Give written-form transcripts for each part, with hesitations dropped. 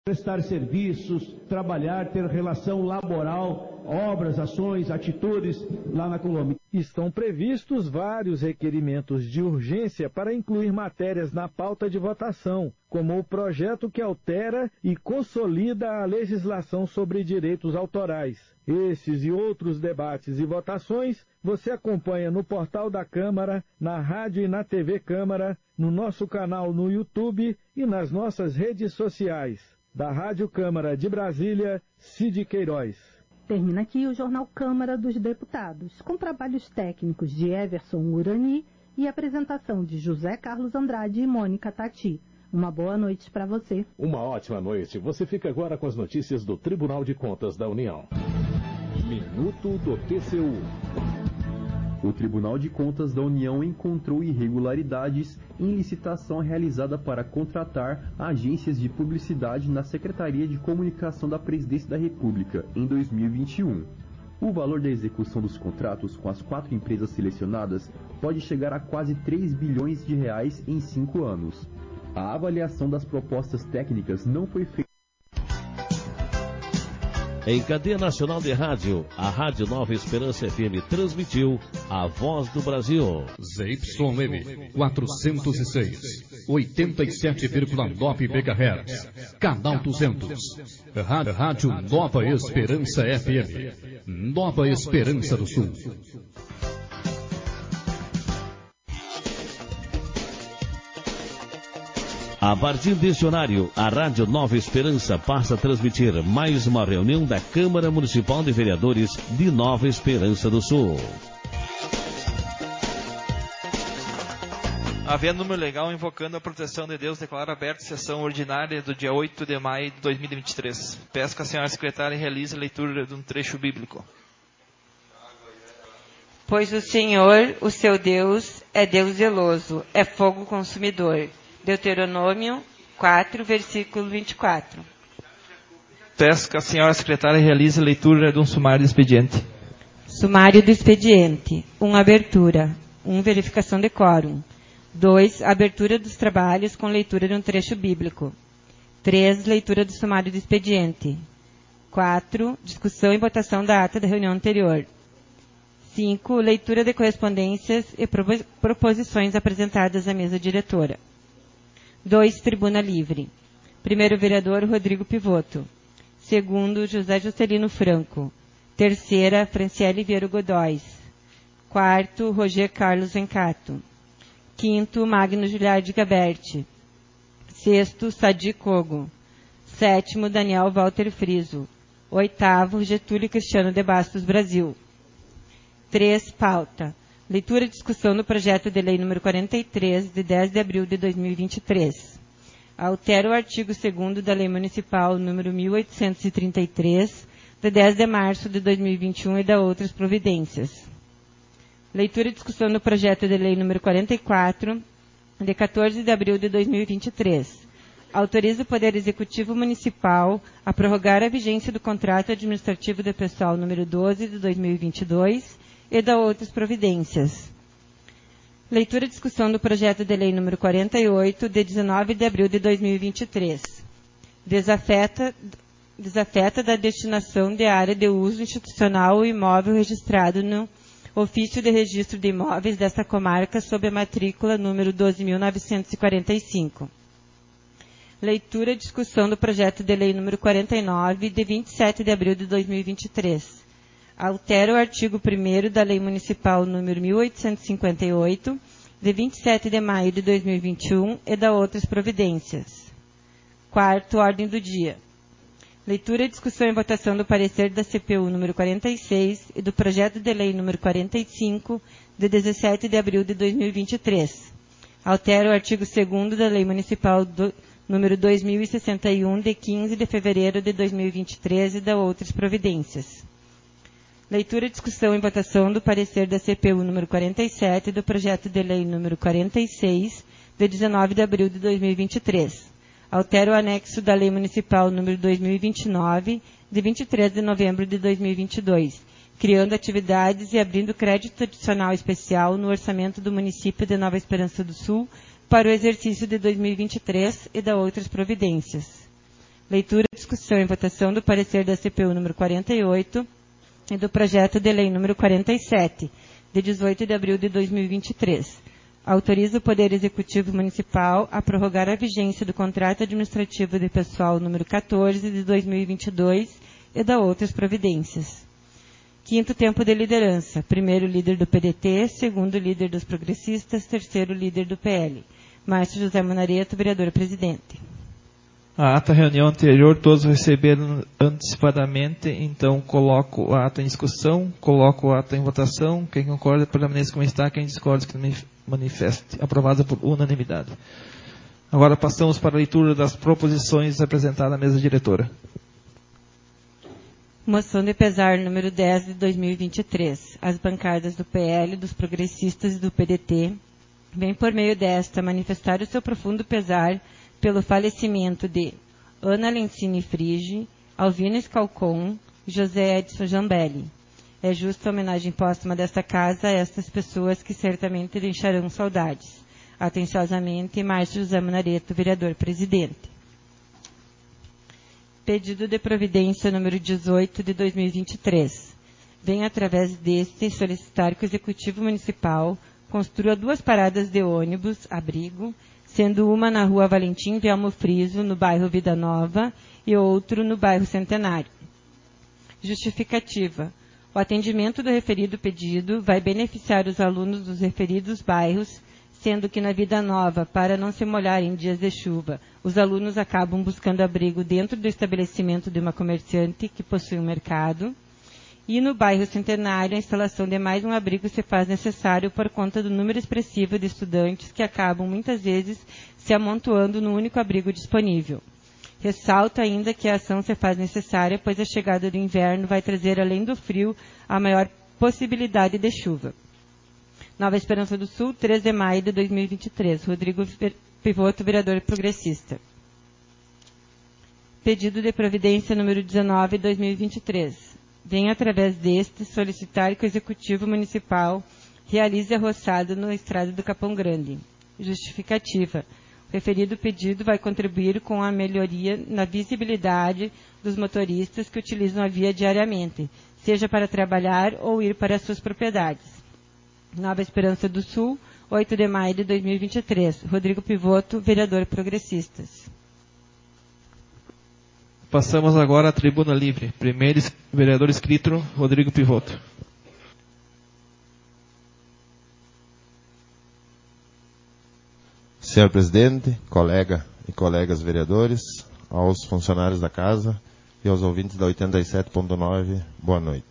prestar serviços, trabalhar, ter relação laboral, obras, ações, atitudes lá na Colômbia. Estão previstos vários requerimentos de urgência para incluir matérias na pauta de votação, como o projeto que altera e consolida a legislação sobre direitos autorais. Esses e outros debates e votações você acompanha no portal da Câmara, na rádio e na TV Câmara, no nosso canal no YouTube e nas nossas redes sociais. Da Rádio Câmara de Brasília, Cid Queiroz. Termina aqui o Jornal Câmara dos Deputados, com trabalhos técnicos de Everson Urani e apresentação de José Carlos Andrade e Mônica Tati. Uma boa noite para você. Uma ótima noite. Você fica agora com as notícias do Tribunal de Contas da União. Minuto do TCU. O Tribunal de Contas da União encontrou irregularidades em licitação realizada para contratar agências de publicidade na Secretaria de Comunicação da Presidência da República em 2021. O valor da execução dos contratos com as 4 empresas selecionadas pode chegar a quase 3 bilhões de reais em 5 anos. A avaliação das propostas técnicas não foi feita. Em cadeia nacional de rádio, a Rádio Nova Esperança FM transmitiu A Voz do Brasil. ZYM 406, 87,9 MHz, canal 200. Rádio Nova Esperança FM, Nova Esperança do Sul. A partir deste horário, a Rádio Nova Esperança passa a transmitir mais uma reunião da Câmara Municipal de Vereadores de Nova Esperança do Sul. Havendo número legal invocando a proteção de Deus, declaro aberta a sessão ordinária do dia 8 de maio de 2023. Peço que a senhora secretária realize a leitura de um trecho bíblico. Pois o Senhor, o seu Deus, é Deus zeloso, é fogo consumidor. Deuteronômio 4, versículo 24. Peço que a senhora secretária realize a leitura de um sumário do expediente. Sumário do expediente. 1. Abertura. 1. Verificação de quórum. 2. Abertura dos trabalhos com leitura de um trecho bíblico. 3. Leitura do sumário do expediente. 4. Discussão e votação da ata da reunião anterior. 5. Leitura de correspondências e proposições apresentadas à mesa diretora. 2. Tribuna livre. 1º vereador, Rodrigo Pivoto. 2º, José Juscelino Franco. 3ª, Franciele Vieira Godóis. 4º, Roger Carlos Vencato. 5º, Magno Giliardi Gaberti. 6º, Sadi Kogo. 7º, Daniel Walter Friso. 8º, Getúlio Cristiano de Bastos Brasil. 3. Pauta. Leitura e discussão do projeto de lei número 43, de 10 de abril de 2023. Altera o artigo 2º da Lei Municipal número 1833, de 10 de março de 2021 e da outras providências. Leitura e discussão do projeto de lei número 44, de 14 de abril de 2023. Autoriza o Poder Executivo Municipal a prorrogar a vigência do contrato administrativo de pessoal número 12 de 2022 e da outras providências. Leitura e discussão do projeto de lei número 48, de 19 de abril de 2023. Desafeta da destinação de área de uso institucional o imóvel registrado no Ofício de Registro de Imóveis desta comarca sob a matrícula número 12.945. Leitura e discussão do projeto de lei número 49, de 27 de abril de 2023. Altera o artigo 1º da Lei Municipal número 1858, de 27 de maio de 2021 e da outras providências. 4º, ordem do dia. Leitura, discussão e votação do parecer da CPU número 46 e do projeto de lei número 45, de 17 de abril de 2023. Altera o artigo 2º da Lei Municipal número 2061, de 15 de fevereiro de 2023 e da outras providências. Leitura, discussão e votação do parecer da CPU número 47 e do projeto de lei número 46, de 19 de abril de 2023. Altera o anexo da Lei Municipal número 2029, de 23 de novembro de 2022, criando atividades e abrindo crédito adicional especial no orçamento do município de Nova Esperança do Sul para o exercício de 2023 e da outras providências. Leitura, discussão e votação do parecer da CPU número 48 e do projeto de lei número 47, de 18 de abril de 2023. Autoriza o Poder Executivo Municipal a prorrogar a vigência do contrato administrativo de pessoal número 14 de 2022 e da outras providências. Quinto tempo de liderança. Primeiro líder do PDT, segundo líder dos progressistas, terceiro líder do PL. Márcio José Monareto, vereador-presidente. A ata reunião anterior, todos receberam antecipadamente, então coloco a ata em discussão, coloco a ata em votação. Quem concorda, permaneça como está, quem discorda, que manifeste. Aprovada por unanimidade. Agora passamos para a leitura das proposições apresentadas à mesa diretora. Moção de pesar número 10 de 2023. As bancadas do PL, dos progressistas e do PDT vêm por meio desta manifestar o seu profundo pesar pelo falecimento de Ana Lencini Frige, Alvina Scalcon, José Edson Jambelli. É justa a homenagem póstuma desta casa a estas pessoas que certamente deixarão saudades. Atenciosamente, Márcio José Monareto, vereador-presidente. Pedido de providência número 18 de 2023. Vem através deste solicitar que o Executivo Municipal construa 2 paradas de ônibus, abrigo, sendo uma na rua Valentim Velmo Friso, no bairro Vida Nova, e outro no bairro Centenário. Justificativa. O atendimento do referido pedido vai beneficiar os alunos dos referidos bairros, sendo que na Vida Nova, para não se molhar em dias de chuva, os alunos acabam buscando abrigo dentro do estabelecimento de uma comerciante que possui um mercado. E no bairro Centenário, a instalação de mais um abrigo se faz necessário por conta do número expressivo de estudantes que acabam muitas vezes se amontoando no único abrigo disponível. Ressalta ainda que a ação se faz necessária, pois a chegada do inverno vai trazer, além do frio, a maior possibilidade de chuva. Nova Esperança do Sul, 3 de maio de 2023. Rodrigo Pivoto, vereador progressista. Pedido de providência número 19 de 2023. Vem através deste solicitar que o Executivo Municipal realize a roçada no estrado do Capão Grande. Justificativa. O referido pedido vai contribuir com a melhoria na visibilidade dos motoristas que utilizam a via diariamente, seja para trabalhar ou ir para suas propriedades. Nova Esperança do Sul, 8 de maio de 2023. Rodrigo Pivoto, vereador progressistas. Passamos agora à tribuna livre. Primeiro vereador inscrito, Rodrigo Pivoto. Senhor presidente, colega e colegas vereadores, aos funcionários da casa e aos ouvintes da 87.9, boa noite.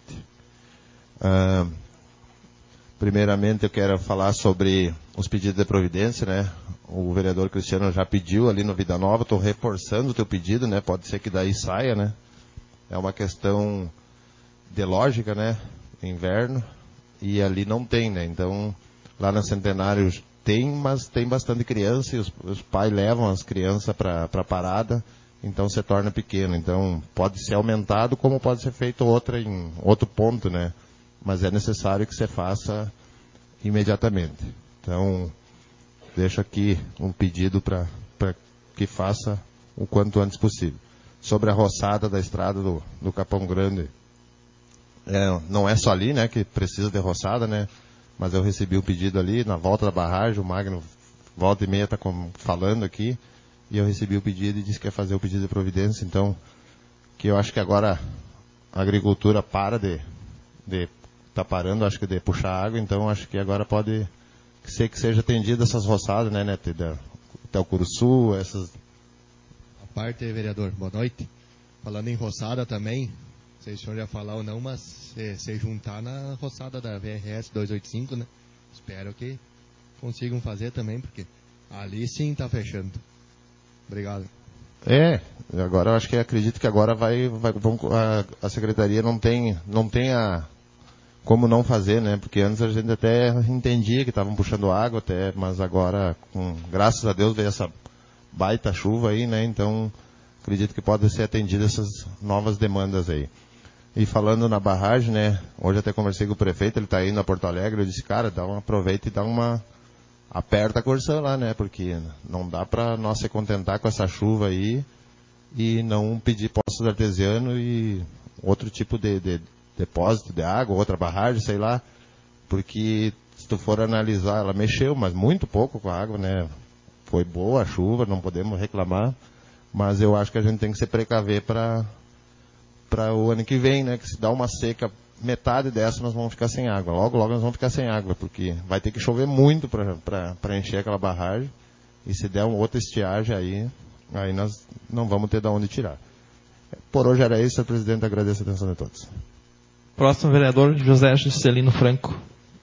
Primeiramente eu quero falar sobre os pedidos de providência, né? O vereador Cristiano já pediu ali no Vida Nova, estou reforçando o teu pedido, né? Pode ser que daí saia, né? É uma questão de lógica, né? Inverno, e ali não tem, né? Então, lá na Centenário tem, mas tem bastante criança, e os pais levam as crianças para a parada, então se torna pequeno. Então, pode ser aumentado, como pode ser feito em outro ponto, né? Mas é necessário que se faça imediatamente. Então, deixo aqui um pedido para que faça o quanto antes possível. Sobre a roçada da estrada do Capão Grande, não é só ali, né, que precisa de roçada, né? Mas eu recebi o pedido ali, na volta da barragem, o Magno volta e meia está falando aqui, e eu recebi o pedido e disse que ia fazer o pedido de providência. Então, que eu acho que agora a agricultura está parando, acho que de puxar água, então acho que agora pode ser que seja atendida essas roçadas, né, até o Curuçu, essas... A parte, vereador, boa noite. Falando em roçada também, não sei se o senhor já falar ou não, mas se juntar na roçada da VRS 285, né, espero que consigam fazer também, porque ali sim está fechando. Obrigado. Agora eu acho que acredito que agora a secretaria não tem como não fazer, né? Porque antes a gente até entendia que estavam puxando água até, mas agora, graças a Deus, veio essa baita chuva aí, né? Então, acredito que pode ser atendida essas novas demandas aí. E falando na barragem, né? Hoje até conversei com o prefeito, ele está indo a Porto Alegre, eu disse, cara, aproveita e aperta a Corsã lá, né? Porque não dá para nós se contentar com essa chuva aí e não pedir poços artesianos e outro tipo de depósito de água, outra barragem, sei lá, porque se tu for analisar, ela mexeu, mas muito pouco com a água, né? Foi boa a chuva, não podemos reclamar, mas eu acho que a gente tem que se precaver para o ano que vem, né? Que se dá uma seca, metade dessa nós vamos ficar sem água. Logo nós vamos ficar sem água, porque vai ter que chover muito para encher aquela barragem, e se der uma outra estiagem aí nós não vamos ter de onde tirar. Por hoje era isso, senhor presidente, agradeço a atenção de todos. Próximo vereador, José Juscelino Franco.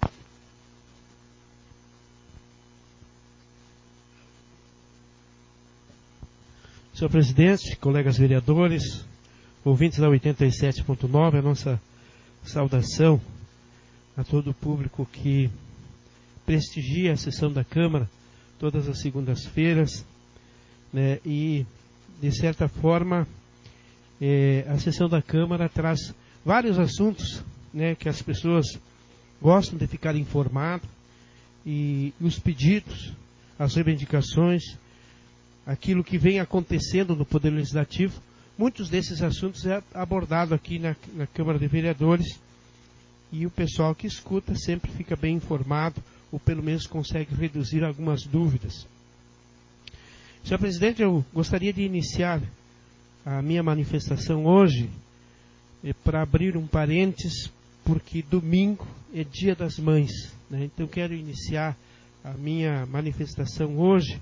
Senhor presidente, colegas vereadores, ouvintes da 87.9, a nossa saudação a todo o público que prestigia a sessão da Câmara todas as segundas-feiras, né, e, de certa forma, a sessão da Câmara traz vários assuntos, né, que as pessoas gostam de ficar informadas, e os pedidos, as reivindicações, aquilo que vem acontecendo no Poder Legislativo, muitos desses assuntos é abordado aqui na Câmara de Vereadores, e o pessoal que escuta sempre fica bem informado, ou pelo menos consegue reduzir algumas dúvidas. Senhor presidente, eu gostaria de iniciar a minha manifestação hoje para abrir um parênteses, porque domingo é Dia das Mães, né? Então quero iniciar a minha manifestação hoje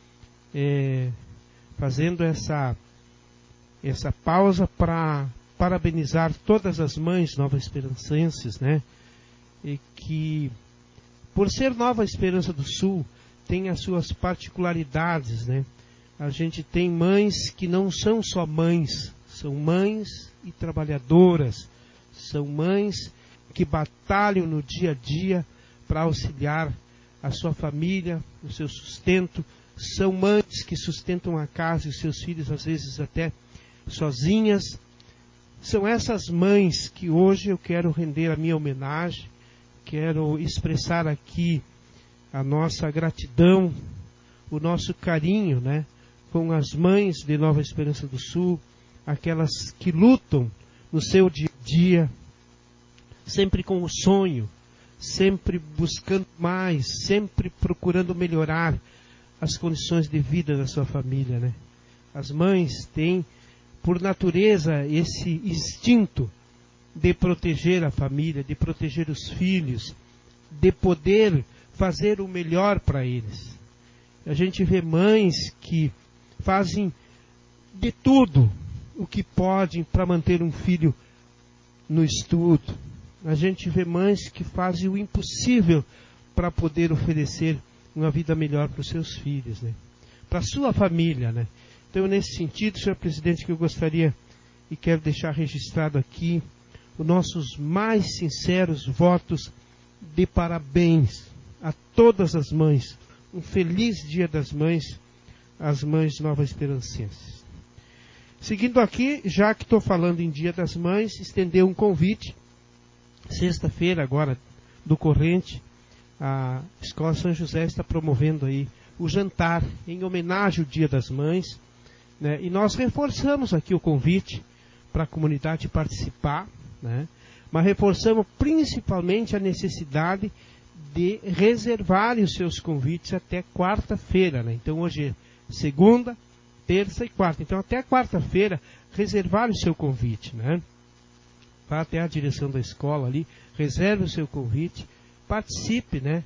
fazendo essa pausa para parabenizar todas as mães nova-esperancenses, né? E que, por ser Nova Esperança do Sul, tem as suas particularidades, né? A gente tem mães que não são só mães, são mães e trabalhadoras, são mães que batalham no dia a dia para auxiliar a sua família, o seu sustento, são mães que sustentam a casa e os seus filhos, às vezes até sozinhas. São essas mães que hoje eu quero render a minha homenagem, quero expressar aqui a nossa gratidão, o nosso carinho, né, com as mães de Nova Esperança do Sul, aquelas que lutam no seu dia a dia, sempre com o sonho, sempre buscando mais, sempre procurando melhorar as condições de vida da sua família, né? As mães têm, por natureza, esse instinto de proteger a família, de proteger os filhos, de poder fazer o melhor para eles. A gente vê mães que fazem de tudo o que podem para manter um filho no estudo. A gente vê mães que fazem o impossível para poder oferecer uma vida melhor para os seus filhos, né? Para a sua família, né? Então, nesse sentido, senhor presidente, que eu gostaria e quero deixar registrado aqui os nossos mais sinceros votos de parabéns a todas as mães. Um feliz Dia das Mães, às mães Nova Esperancenses. Seguindo aqui, já que estou falando em Dia das Mães, estender um convite. Sexta-feira, agora, do corrente, a Escola São José está promovendo aí o jantar em homenagem ao Dia das Mães, né? E nós reforçamos aqui o convite para a comunidade participar, né? Mas reforçamos principalmente a necessidade de reservarem os seus convites até quarta-feira, né? Então hoje é segunda, terça e quarta. Então até quarta-feira reservar o seu convite, né? Vá até a direção da escola ali, reserve o seu convite, participe, né?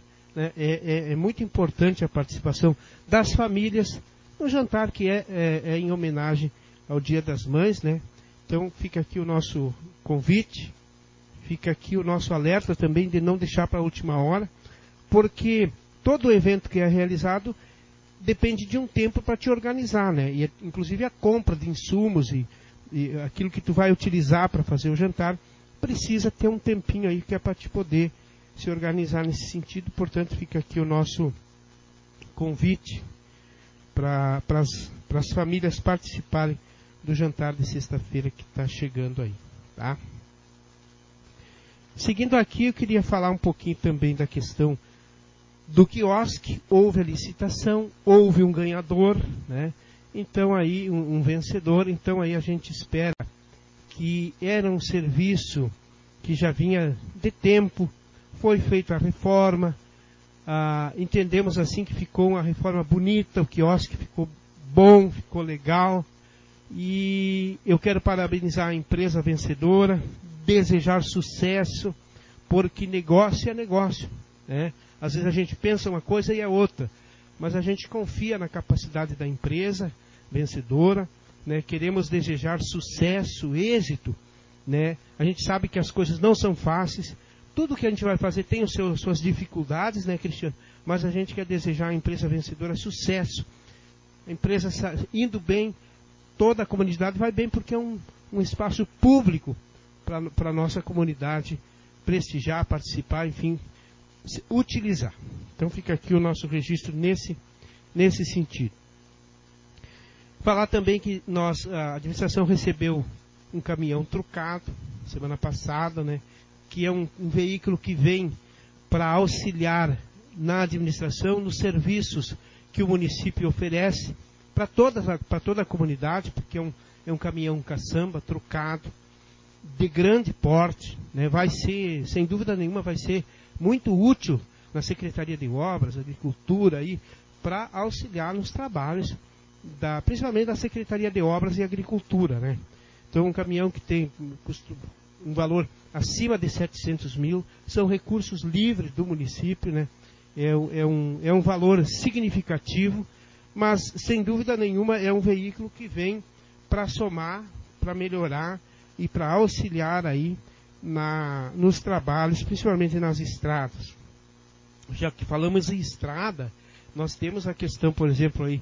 É muito importante a participação das famílias no jantar que é em homenagem ao Dia das Mães, né? Então fica aqui o nosso convite, fica aqui o nosso alerta também de não deixar para a última hora, porque todo evento que é realizado depende de um tempo para te organizar, né? E inclusive a compra de insumos e aquilo que tu vai utilizar para fazer o jantar precisa ter um tempinho aí que é para te poder se organizar nesse sentido. Portanto, fica aqui o nosso convite para as famílias participarem do jantar de sexta-feira que está chegando aí, tá? Seguindo aqui, eu queria falar um pouquinho também da questão do quiosque. Houve a licitação, houve um ganhador, né? então aí um vencedor. Então aí a gente espera, que era um serviço que já vinha de tempo, foi feita a reforma, entendemos assim que ficou uma reforma bonita, o quiosque ficou bom, ficou legal, e eu quero parabenizar a empresa vencedora, desejar sucesso, porque negócio é negócio, né? Às vezes a gente pensa uma coisa e é outra, mas a gente confia na capacidade da empresa vencedora, né? Queremos desejar sucesso, êxito, né? A gente sabe que as coisas não são fáceis, tudo que a gente vai fazer tem suas dificuldades, né, Cristiano? Mas a gente quer desejar à empresa vencedora sucesso, a empresa indo bem, toda a comunidade vai bem, porque é um espaço público para a nossa comunidade prestigiar, participar, enfim, utilizar. Então fica aqui o nosso registro nesse sentido. Falar também que a administração recebeu um caminhão trucado semana passada, né, que é um veículo que vem para auxiliar na administração, nos serviços que o município oferece para toda a comunidade, porque é um caminhão caçamba trucado, de grande porte, né, vai ser, sem dúvida nenhuma, vai ser muito útil na Secretaria de Obras, Agricultura, para auxiliar nos trabalhos, principalmente da Secretaria de Obras e Agricultura, né? Então, um caminhão que tem um valor acima de 700 mil, são recursos livres do município, né? É um valor significativo, mas, sem dúvida nenhuma, é um veículo que vem para somar, para melhorar e para auxiliar aí nos trabalhos, principalmente nas estradas. Já que falamos em estrada, nós temos a questão, por exemplo, aí,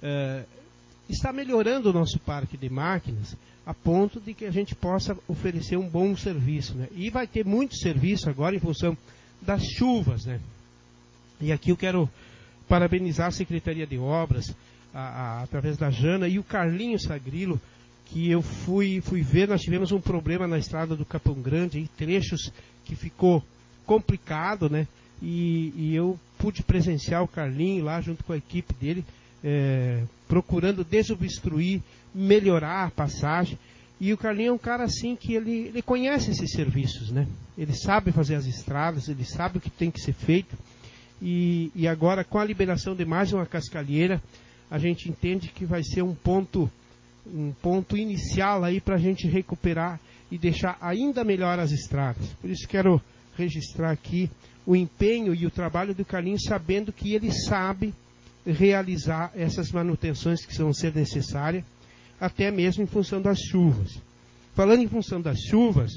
está melhorando o nosso parque de máquinas a ponto de que a gente possa oferecer um bom serviço, né? E vai ter muito serviço agora em função das chuvas, né? E aqui eu quero parabenizar a Secretaria de Obras, através da Jana, e o Carlinhos Sagrilo, que eu fui ver. Nós tivemos um problema na estrada do Capão Grande, aí, trechos que ficou complicado, né? E eu pude presenciar o Carlinho lá junto com a equipe dele, procurando desobstruir, melhorar a passagem. E o Carlinho é um cara assim que ele conhece esses serviços, né? Ele sabe fazer as estradas, ele sabe o que tem que ser feito. E agora, com a liberação de mais uma cascalheira, a gente entende que vai ser um ponto inicial aí para a gente recuperar e deixar ainda melhor as estradas. Por isso quero registrar aqui o empenho e o trabalho do Carlinhos, sabendo que ele sabe realizar essas manutenções que vão ser necessárias, até mesmo em função das chuvas. Falando em função das chuvas,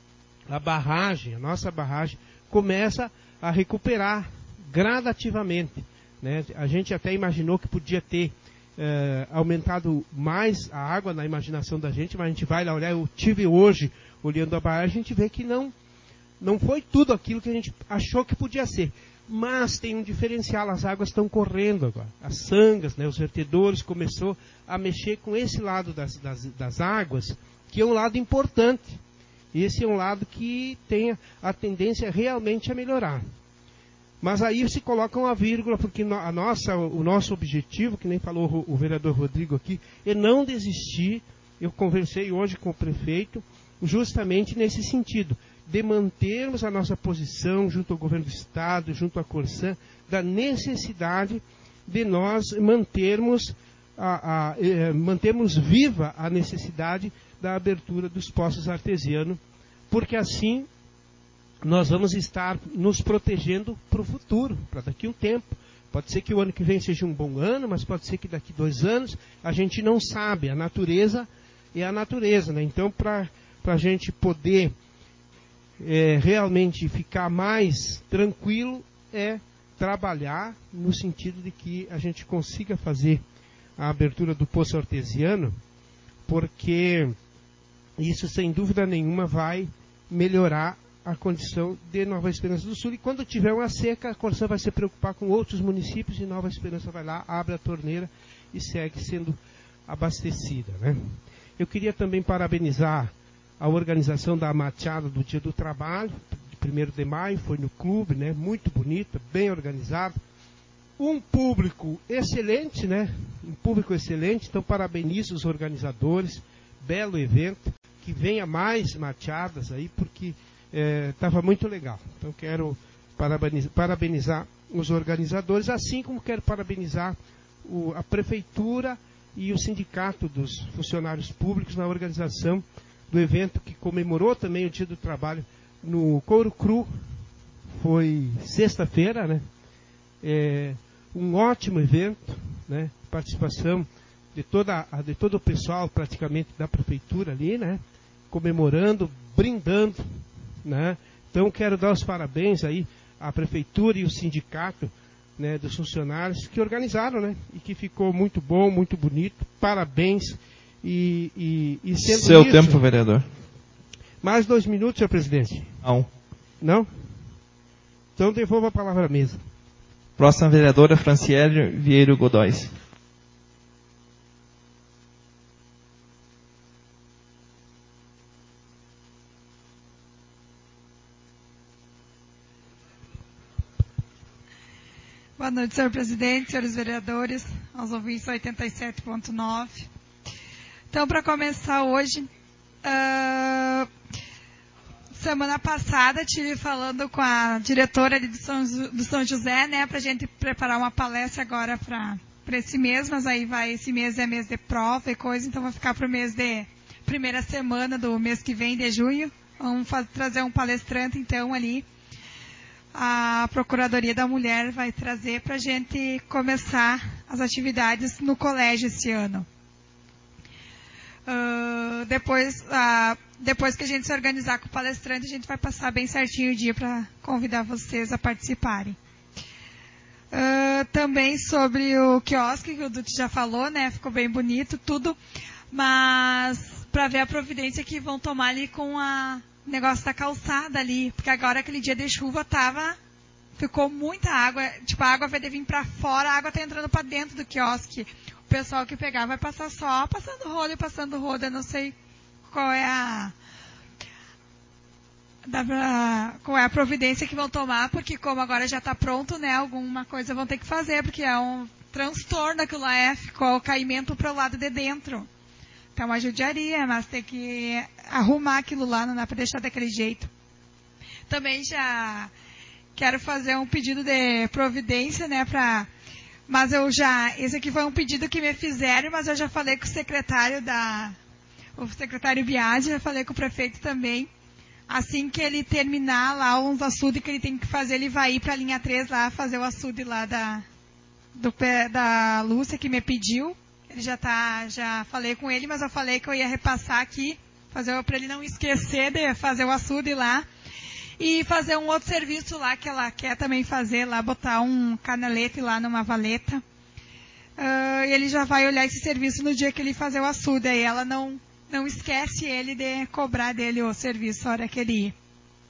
a nossa barragem, começa a recuperar gradativamente, né? A gente até imaginou que podia ter aumentado mais a água na imaginação da gente, mas a gente vai lá olhar. Eu tive hoje olhando a barragem, a gente vê que não foi tudo aquilo que a gente achou que podia ser. Mas tem um diferencial, as águas estão correndo agora. As sangas, né, os vertedores, começou a mexer com esse lado das águas, que é um lado importante. Esse é um lado que tem a tendência realmente a melhorar. Mas aí se coloca uma vírgula, porque o nosso objetivo, que nem falou o vereador Rodrigo aqui, é não desistir. Eu conversei hoje com o prefeito, justamente nesse sentido, de mantermos a nossa posição junto ao governo do Estado, junto à Corsan, da necessidade de nós mantermos viva a necessidade da abertura dos poços artesianos, porque assim nós vamos estar nos protegendo para o futuro, para daqui a um tempo. Pode ser que o ano que vem seja um bom ano, mas pode ser que daqui 2 anos, a gente não sabe. A natureza é a natureza, né? Então, para a gente poder realmente ficar mais tranquilo, trabalhar no sentido de que a gente consiga fazer a abertura do poço artesiano, porque isso, sem dúvida nenhuma, vai melhorar a condição de Nova Esperança do Sul. E quando tiver uma seca, a Corsan vai se preocupar com outros municípios e Nova Esperança vai lá, abre a torneira e segue sendo abastecida, né? Eu queria também parabenizar a organização da Machada do Dia do Trabalho, de 1º de maio, foi no clube, né? Muito bonita, bem organizado. Um público excelente, né? um público excelente, então parabenizo os organizadores, belo evento, que venha mais mateadas aí, porque estava muito legal. Então quero parabenizar os organizadores, assim como quero parabenizar a Prefeitura e o Sindicato dos Funcionários Públicos na organização do evento que comemorou também o Dia do Trabalho no Couro Cru. Foi sexta-feira, né? Um ótimo evento, né? Participação de todo o pessoal praticamente da Prefeitura ali, né? Comemorando, brindando, né? Então quero dar os parabéns aí à Prefeitura e o Sindicato, né, dos funcionários que organizaram, né? E que ficou muito bom, muito bonito. Parabéns. E sendo Seu isso, tempo, vereador. Mais 2 minutos, senhor presidente. Não. Não? Então devolvo a palavra à mesa. Próxima vereadora, Franciele Vieiro Godóis. Boa noite, senhor presidente, senhores vereadores, aos ouvintes 87.9. Então, para começar hoje, semana passada estive falando com a diretora ali do São José, né, para a gente preparar uma palestra agora para esse mês, mas aí esse mês é mês de prova e coisa, então vai ficar para o mês de primeira semana do mês que vem, de junho. Vamos trazer um palestrante, então, ali. A Procuradoria da Mulher vai trazer para a gente começar as atividades no colégio esse ano. Depois que a gente se organizar com o palestrante, a gente vai passar bem certinho o dia para convidar vocês a participarem. Também sobre o quiosque, que o Dutti já falou, né? Ficou bem bonito, tudo. Mas para ver a providência que vão tomar ali com o negócio da calçada ali. Porque agora, aquele dia de chuva, ficou muita água. Tipo, a água vai vir para fora, a água está entrando para dentro do quiosque. O pessoal que pegar vai passar só passando rodo. Eu não sei qual é a providência que vão tomar, porque como agora já está pronto, né, alguma coisa vão ter que fazer, porque é um transtorno aquilo lá, ficou o caimento para o lado de dentro. Então, é uma judiaria, mas tem que arrumar aquilo lá, não dá para deixar daquele jeito. Também já quero fazer um pedido de providência, né, mas esse aqui foi um pedido que me fizeram, mas eu já falei com o secretário Biagi, já falei com o prefeito também. Assim que ele terminar lá uns açudes que ele tem que fazer, ele vai ir para a linha 3 lá, fazer o açude lá da Lúcia, que me pediu. Ele já falei com ele, mas eu falei que eu ia repassar aqui, para ele não esquecer de fazer o açude lá. E fazer um outro serviço lá, que ela quer também fazer lá, botar um canalete lá numa valeta. E ele já vai olhar esse serviço no dia que ele fazer o açude. Aí ela não esquece ele de cobrar dele o serviço na hora que ele ir.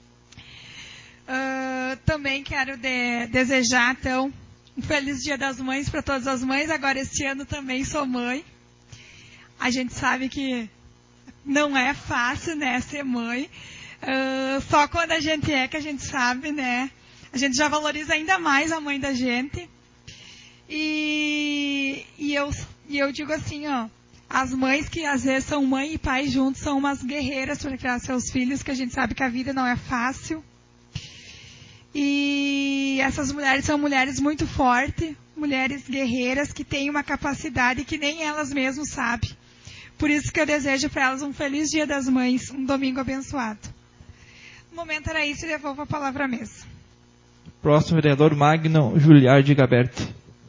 Também quero desejar, então, um feliz Dia das Mães para todas as mães. Agora, este ano também sou mãe. A gente sabe que não é fácil, né, ser mãe. Só quando a gente que a gente sabe, né? A gente já valoriza ainda mais a mãe da gente. E eu digo assim, ó, as mães que às vezes são mãe e pai juntos são umas guerreiras para criar seus filhos, que a gente sabe que a vida não é fácil. E essas mulheres são mulheres muito fortes, mulheres guerreiras que têm uma capacidade que nem elas mesmas sabem. Por isso que eu desejo para elas um feliz Dia das Mães, um domingo abençoado. No momento era isso e devolvo a palavra à mesa. Próximo vereador, Magno Juliardi Gaberti.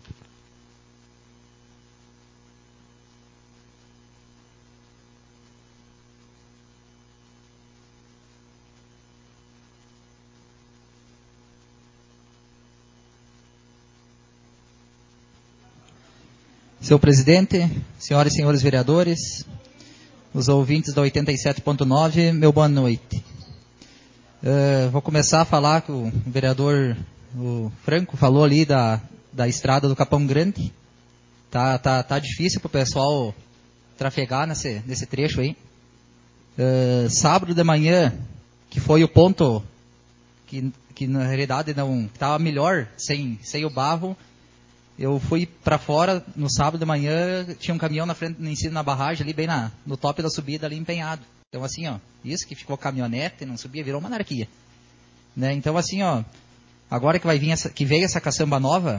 Senhor presidente, senhoras e senhores vereadores, os ouvintes da 87.9, meu boa noite. Vou começar a falar que o vereador Franco falou ali da estrada do Capão Grande. Tá difícil para o pessoal trafegar nesse trecho aí. Sábado de manhã, que foi o ponto que na realidade não estava melhor sem o barro, Eu fui para fora no sábado de manhã, tinha um caminhão na frente, em cima na barragem, ali bem no top da subida, ali empenhado. Então assim, ó, isso que ficou caminhonete, não subia, virou uma anarquia. Né? Então assim, ó, agora que veio essa caçamba nova,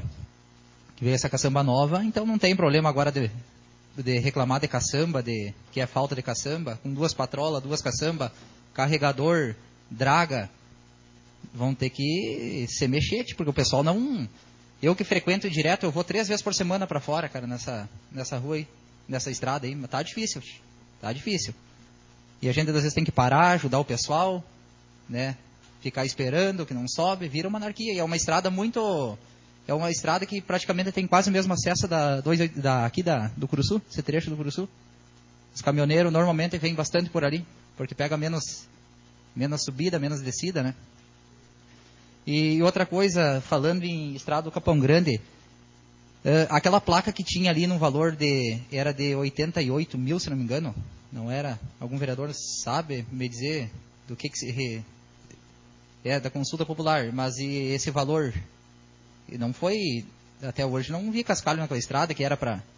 então não tem problema agora de reclamar de caçamba, que é falta de caçamba, com 2 patrolas, 2 caçamba, carregador, draga, vão ter que se mexer, porque o pessoal não... Eu que frequento direto, eu vou 3 vezes por semana para fora, cara, nessa rua aí, nessa estrada aí, mas tá difícil. E a gente às vezes tem que parar, ajudar o pessoal, né? Ficar esperando que não sobe, vira uma anarquia. E é uma estrada é uma estrada que praticamente tem quase o mesmo acesso aqui do Curuçu, esse trecho do Curuçu. Os caminhoneiros normalmente vêm bastante por ali, porque pega menos subida, menos descida, né? E outra coisa, falando em estrada do Capão Grande, aquela placa que tinha ali no valor era de 88 mil, se não me engano, não era? Algum vereador sabe me dizer do que se... da consulta popular, mas esse valor não foi, até hoje não vi cascalho naquela estrada, que era para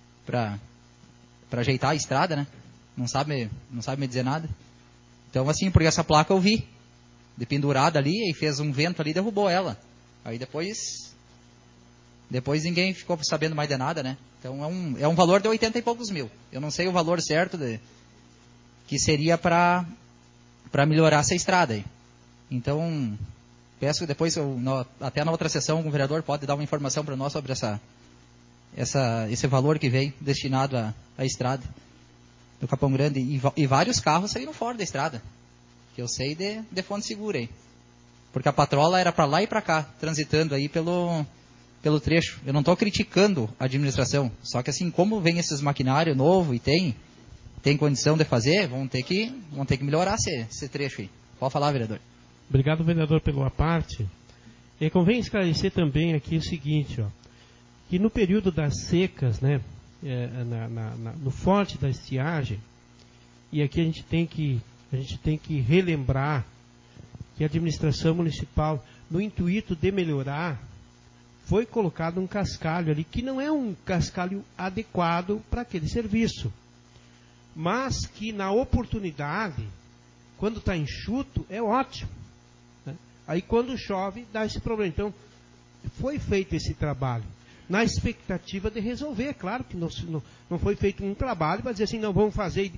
ajeitar a estrada, né? Não sabe me dizer nada. Então assim, porque essa placa eu vi, de pendurada ali, e fez um vento ali e derrubou ela. Aí depois ninguém ficou sabendo mais de nada, né? Então é um valor de 80 e poucos mil. Eu não sei o valor certo que seria para melhorar essa estrada aí. Então, peço que depois, até na outra sessão, o vereador pode dar uma informação para nós sobre esse valor que veio destinado à estrada do Capão Grande. E vários carros saíram fora da estrada, que eu sei de fonte segura aí. Porque a patrola era para lá e para cá, transitando aí pelo trecho. Eu não estou criticando a administração, só que assim, como vem esses maquinários novos e tem condição de fazer, vão ter que melhorar esse trecho aí. Pode falar, vereador. Obrigado, vereador, pela parte. E convém esclarecer também aqui o seguinte, ó, que no período das secas, né, no forte da estiagem, e aqui a gente tem que relembrar que a administração municipal, no intuito de melhorar, foi colocado um cascalho ali, que não é um cascalho adequado para aquele serviço, mas que na oportunidade, quando está enxuto, é ótimo. Aí quando chove, dá esse problema. Então, foi feito esse trabalho, na expectativa de resolver. Claro que não foi feito um trabalho para dizer assim, não, vamos fazer.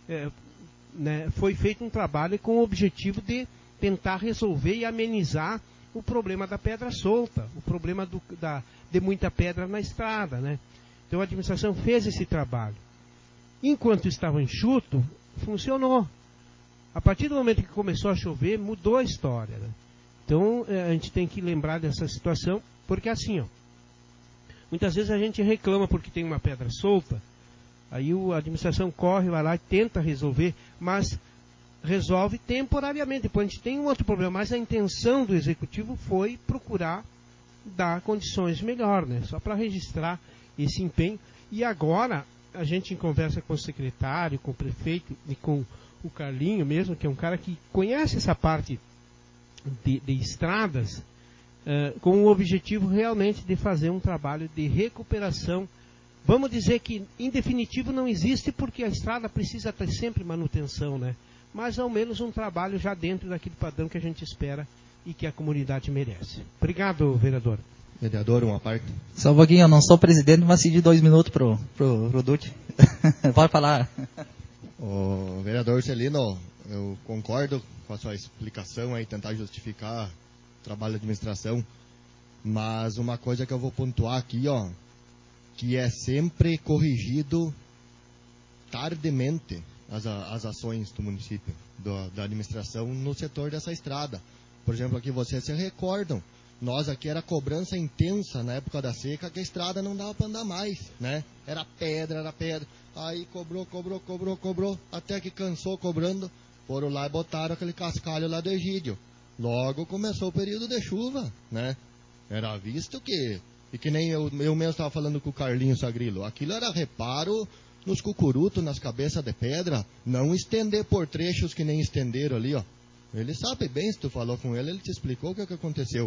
Né, foi feito um trabalho com o objetivo de tentar resolver e amenizar o problema da pedra solta, o problema de muita pedra na estrada. Né? Então a administração fez esse trabalho. Enquanto estava enxuto, funcionou. A partir do momento que começou a chover, mudou a história. Né? Então, a gente tem que lembrar dessa situação, porque assim, ó, muitas vezes a gente reclama porque tem uma pedra solta, aí a administração corre, vai lá e tenta resolver, mas resolve temporariamente. Depois a gente tem um outro problema, mas a intenção do executivo foi procurar dar condições melhor, né? Só para registrar esse empenho. E agora, a gente conversa com o secretário, com o prefeito e com o Carlinho mesmo, que é um cara que conhece essa parte de estradas, com o objetivo realmente de fazer um trabalho de recuperação. Vamos dizer que, em definitivo, não existe, porque a estrada precisa ter sempre manutenção, né? Mas, ao menos, um trabalho já dentro daquele padrão que a gente espera e que a comunidade merece. Obrigado, vereador. Vereador, uma parte. Só um pouquinho, eu não sou presidente, mas cedi 2 minutos pro Dutti. Pode falar. O vereador Celino, eu concordo com a sua explicação aí, tentar justificar o trabalho da administração, mas uma coisa que eu vou pontuar aqui, ó, que é sempre corrigido tardiamente as ações do município, da administração no setor dessa estrada. Por exemplo, aqui vocês se recordam, nós aqui era cobrança intensa na época da seca, que a estrada não dava para andar mais, né? Era pedra. Aí cobrou, até que cansou cobrando, foram lá e botaram aquele cascalho lá do Egídio. Logo começou o período de chuva, né? Era visto que, e que nem eu mesmo estava falando com o Carlinhos Sagrilo, aquilo era reparo nos cucurutos, nas cabeças de pedra, não estender por trechos que nem estenderam ali, ó. Ele sabe bem, se tu falou com ele te explicou o que aconteceu.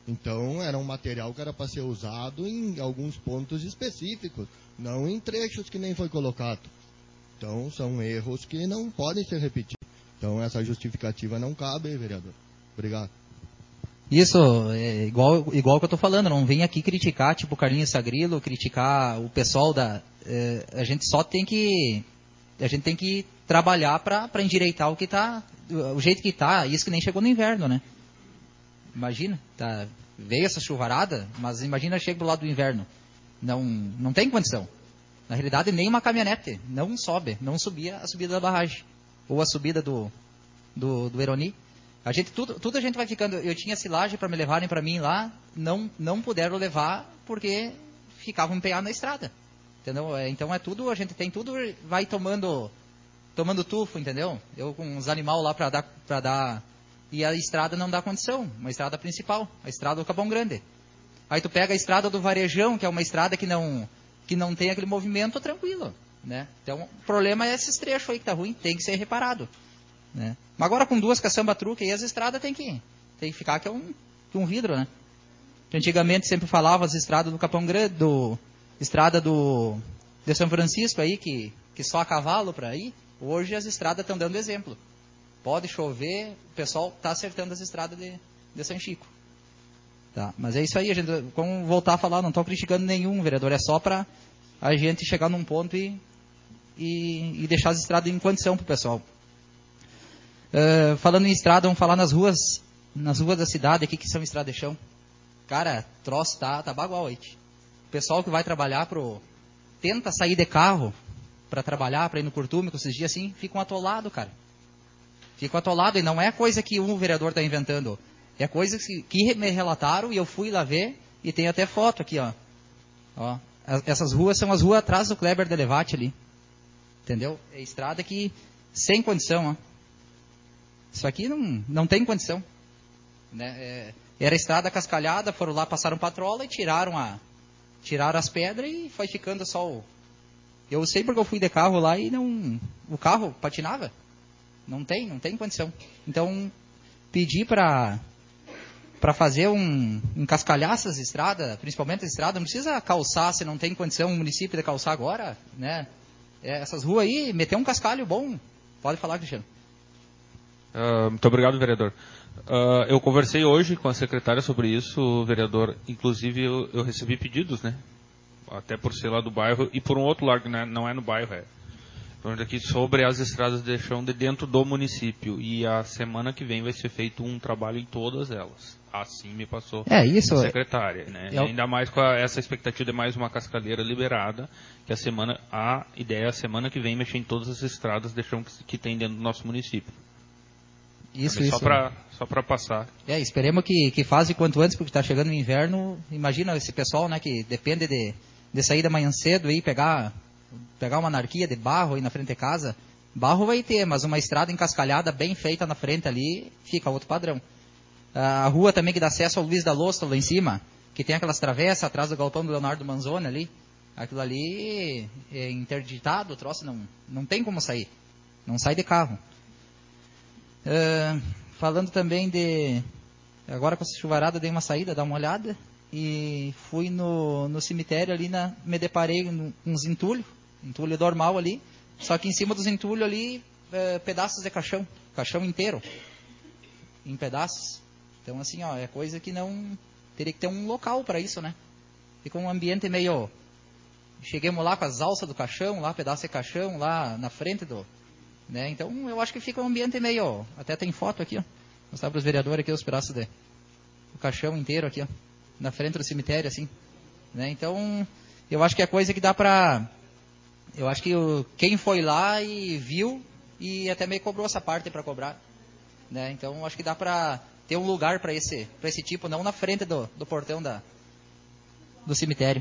Então, era um material que era para ser usado em alguns pontos específicos, não em trechos que nem foi colocado. Então, são erros que não podem ser repetidos. Então, essa justificativa não cabe, vereador. Obrigado. Isso, é igual que eu estou falando, não vem aqui criticar, tipo Carlinhos Sagrilo, criticar o pessoal da... a gente só tem que... A gente tem que trabalhar para endireitar o jeito que está, isso que nem chegou no inverno, né? Imagina, veio essa chuvarada, mas imagina chega do lado do inverno. Não tem condição. Na realidade, nem uma caminhonete não subia a subida da barragem, ou a subida do Eroni. Tudo a gente vai ficando. Eu tinha silagem para me levarem para mim lá, não puderam levar porque ficavam empenhados na estrada, entendeu? Então a gente tem tudo, vai tomando tufo, entendeu? Eu com os animais lá para dar, e a estrada não dá condição, uma estrada principal, a estrada do Capão Grande. Aí tu pega a estrada do Varejão, que é uma estrada que não tem aquele movimento tranquilo, né? Então o problema é esses trechos aí que tá ruim, tem que ser reparado. Né? Mas agora com 2 caçamba truque aí as estradas tem que ficar que é um vidro, né? Antigamente sempre falava as estradas do Capão Grande, estrada de São Francisco aí que só a cavalo para ir. Hoje as estradas estão dando exemplo. Pode chover, o pessoal está acertando as estradas de São Chico. Tá, mas é isso aí, a gente, como voltar a falar, não estou criticando nenhum vereador, é só para a gente chegar num ponto e deixar as estradas em condição para o pessoal. Falando em estrada, vamos falar nas ruas da cidade aqui, que são estrada de chão. Cara, troço tá bagual aí. O pessoal que vai trabalhar tenta sair de carro para trabalhar, para ir no Curtume, com esses dias assim, ficam atolados, cara. Ficam atolados, e não é coisa que um vereador está inventando. É coisa que me relataram, e eu fui lá ver, e tem até foto aqui, ó. Essas ruas são as ruas atrás do Kleber de Levate ali. Entendeu? É estrada que, sem condição, ó. Isso aqui não tem condição. Né? Era estrada cascalhada, foram lá, passaram patrola e tiraram as pedras e foi ficando só Eu sei porque eu fui de carro lá e o carro patinava. Não tem condição. Então, pedi para fazer cascalhar essas estradas, principalmente as estradas, não precisa calçar se não tem condição o município de calçar agora, né? Essas ruas aí, meter um cascalho bom. Pode falar, Cristiano. Muito obrigado, vereador. Eu conversei hoje com a secretária sobre isso, vereador. Inclusive, eu recebi pedidos, né? Até por ser lá do bairro e por um outro lado, né? Não é no bairro, aqui sobre as estradas de chão de dentro do município. E a semana que vem vai ser feito um trabalho em todas elas. Assim me passou a secretária, né? E ainda mais com essa expectativa de mais uma cascalheira liberada, que a ideia é a semana que vem mexer em todas as estradas de chão que tem dentro do nosso município. Isso. Só para passar. Esperemos que faça quanto antes, porque está chegando o inverno. Imagina esse pessoal, né, que depende de sair da manhã cedo e pegar uma anarquia de barro aí na frente de casa. Barro vai ter, mas uma estrada encascalhada bem feita na frente ali, fica outro padrão. A rua também que dá acesso ao Luiz da Losta, lá em cima, que tem aquelas travessas atrás do galpão do Leonardo Manzoni ali. Aquilo ali é interditado, o troço não tem como sair. Não sai de carro. Falando também agora com essa chuvarada, dei uma saída, dar uma olhada, e fui no cemitério ali, me deparei com uns entulho normal ali, só que em cima dos entulhos ali, pedaços de caixão inteiro, em pedaços. Então assim, é coisa que teria que ter um local para isso, né? Fica um ambiente meio... Chegamos lá com as alças do caixão, lá pedaço de caixão, lá na frente né? Então eu acho que fica um ambiente meio... Até tem foto aqui, ó. Vou mostrar para os vereadores aqui os pedaços do caixão inteiro aqui, ó. Na frente do cemitério, assim. Né? Então, eu acho que é coisa que dá para... Eu acho que quem foi lá e viu e até meio cobrou essa parte para cobrar. Né? Então, eu acho que dá para ter um lugar para esse tipo, não na frente do portão do cemitério.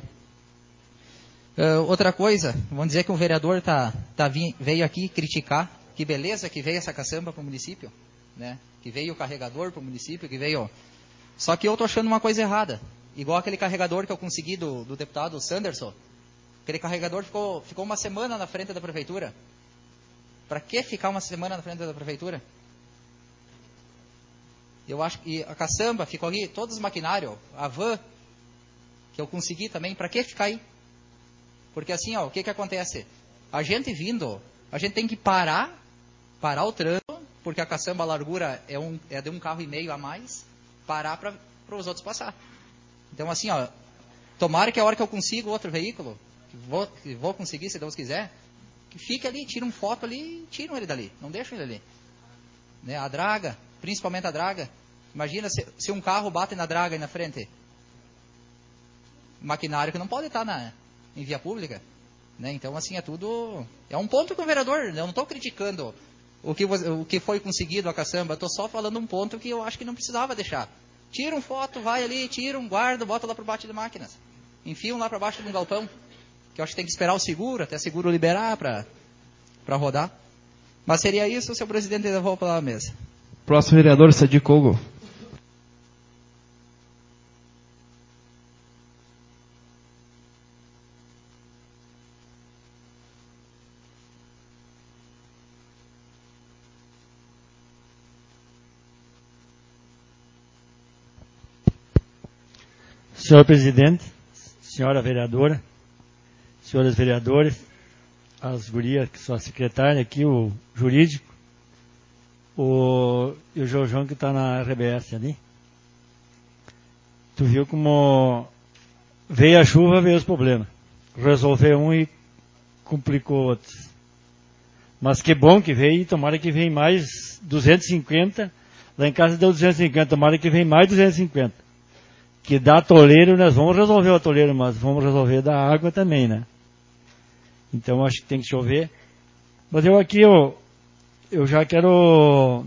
Outra coisa, vamos dizer que o vereador veio aqui criticar, que beleza que veio essa caçamba para o município, né? Que veio o carregador para o município, que veio... Só que eu estou achando uma coisa errada. Igual aquele carregador que eu consegui do deputado Sanderson. Aquele carregador ficou uma semana na frente da prefeitura. Para que ficar uma semana na frente da prefeitura? Eu acho que a caçamba ficou ali, todos os maquinários, a van, que eu consegui também, para que ficar aí? Porque assim, ó, o que acontece? A gente vindo, a gente tem que parar o trânsito, porque a caçamba, a largura é de 1,5 carro a mais, parar para os outros passar. Então assim, ó, tomara que a hora que eu consigo outro veículo, que vou conseguir, se Deus quiser, que fique ali, tira uma foto ali e tiram ele dali, não deixam ele ali. Né? A draga, principalmente a draga, imagina se um carro bate na draga aí na frente. Maquinário que não pode estar em via pública. Né? Então assim, é um ponto que o vereador, eu não estou criticando o que foi conseguido a caçamba, estou só falando um ponto que eu acho que não precisava deixar. Tiram foto, vai ali, tiram, guarda, bota lá para baixo de máquinas. Enfiam lá para baixo de um galpão. Que eu acho que tem que esperar o seguro, até o seguro liberar para rodar. Mas seria isso, senhor presidente, eu vou para a mesa. Próximo vereador, Sadi Kogo. Senhor presidente, senhora vereadora, senhores vereadores, as gurias que são a secretária aqui, o jurídico, e o Jorjão que está na RBS ali. Tu viu como veio a chuva, veio os problemas. Resolveu um e complicou outros. Mas que bom que veio, tomara que venha mais 250. Lá em casa deu 250, tomara que venha mais 250. Que dá atoleiro, nós vamos resolver o atoleiro, mas vamos resolver da água também, né? Então acho que tem que chover. Mas eu já quero...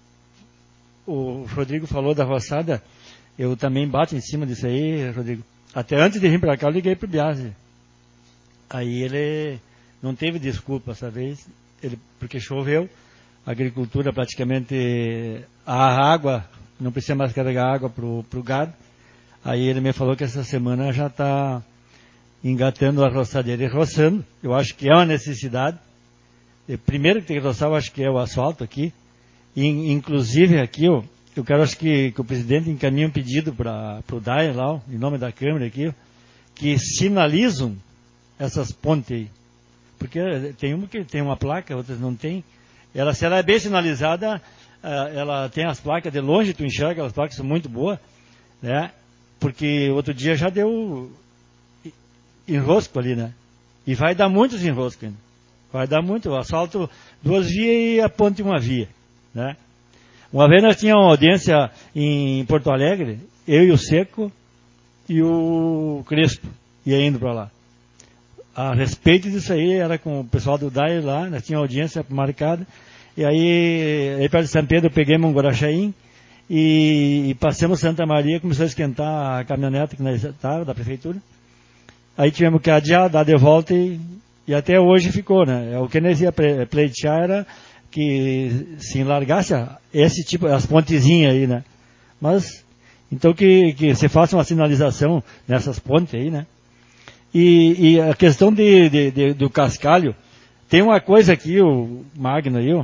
O Rodrigo falou da roçada, eu também bato em cima disso aí, Rodrigo. Até antes de vir para cá eu liguei pro Biase. Aí ele não teve desculpa essa vez, porque choveu, a agricultura praticamente, a água, não precisa mais carregar água pro gado. Aí ele me falou que essa semana já está engatando a roçadeira e roçando. Eu acho que é uma necessidade. Primeiro que tem que roçar, eu acho que é o asfalto aqui. Inclusive aqui, eu quero, acho que o presidente encaminhe um pedido para o DAE lá, em nome da Câmara aqui, que sinalizam essas pontes aí. Porque tem uma que tem uma placa, outras não tem. Se ela é bem sinalizada, ela tem as placas de longe, tu enxerga, as placas são muito boas, né? Porque outro dia já deu enrosco ali, né? E vai dar muitos enroscos ainda. Vai dar muito. O asfalto 2 vias e a ponte 1 via, né? Uma vez nós tínhamos uma audiência em Porto Alegre, eu e o Seco e o Crespo, ia indo para lá. A respeito disso aí, era com o pessoal do DAE lá, nós tínhamos audiência marcada, e aí perto de São Pedro, peguemos um Guaraxaim, e passamos Santa Maria, começou a esquentar a caminhonete que nós estávamos, da prefeitura. Aí tivemos que adiar, dar de volta e até hoje ficou, né? O que nós ia pleitear era que se largasse esse tipo, as pontezinhas aí, né? Mas, então que se faça uma sinalização nessas pontes aí, né? E a questão do cascalho, tem uma coisa aqui, o Magno aí, ó.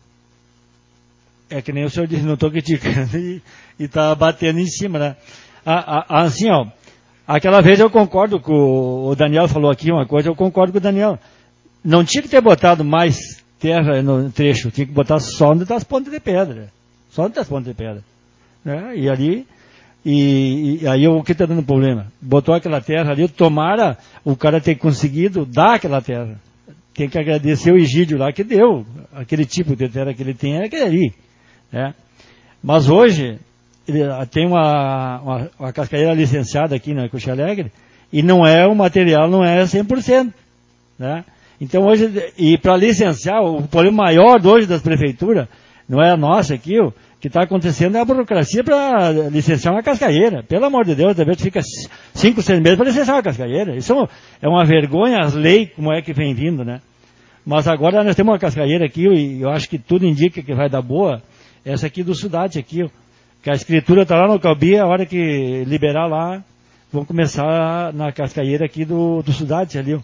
É que nem o senhor disse, não estou criticando e está batendo em cima, né? Assim, ó, aquela vez eu concordo com o Daniel falou aqui uma coisa, eu concordo com o Daniel. Não tinha que ter botado mais terra no trecho, tinha que botar só onde está as pontas de pedra. Só onde está as pontas de pedra. Né? E ali, e aí o que está dando problema? Botou aquela terra ali, tomara o cara ter conseguido dar aquela terra. Tem que agradecer o Egídio lá que deu. Aquele tipo de terra que ele tem é aquele ali. Né? Mas hoje, tem uma cascaeira licenciada aqui na Coxa Alegre, e não é o material, não é 100%. Né? Então hoje, e para licenciar, o problema maior hoje das prefeituras, não é a nossa aqui, o que está acontecendo é a burocracia para licenciar uma cascaeira. Pelo amor de Deus, deve fica 5, 6 meses para licenciar uma cascaeira. Isso é uma vergonha, as leis, como é que vem vindo, né? Mas agora nós temos uma cascaeira aqui, e eu acho que tudo indica que vai dar boa, essa aqui do Sudate aqui, que a escritura está lá no Calbi, a hora que liberar lá, vão começar na cascaeira aqui do Sudate ali,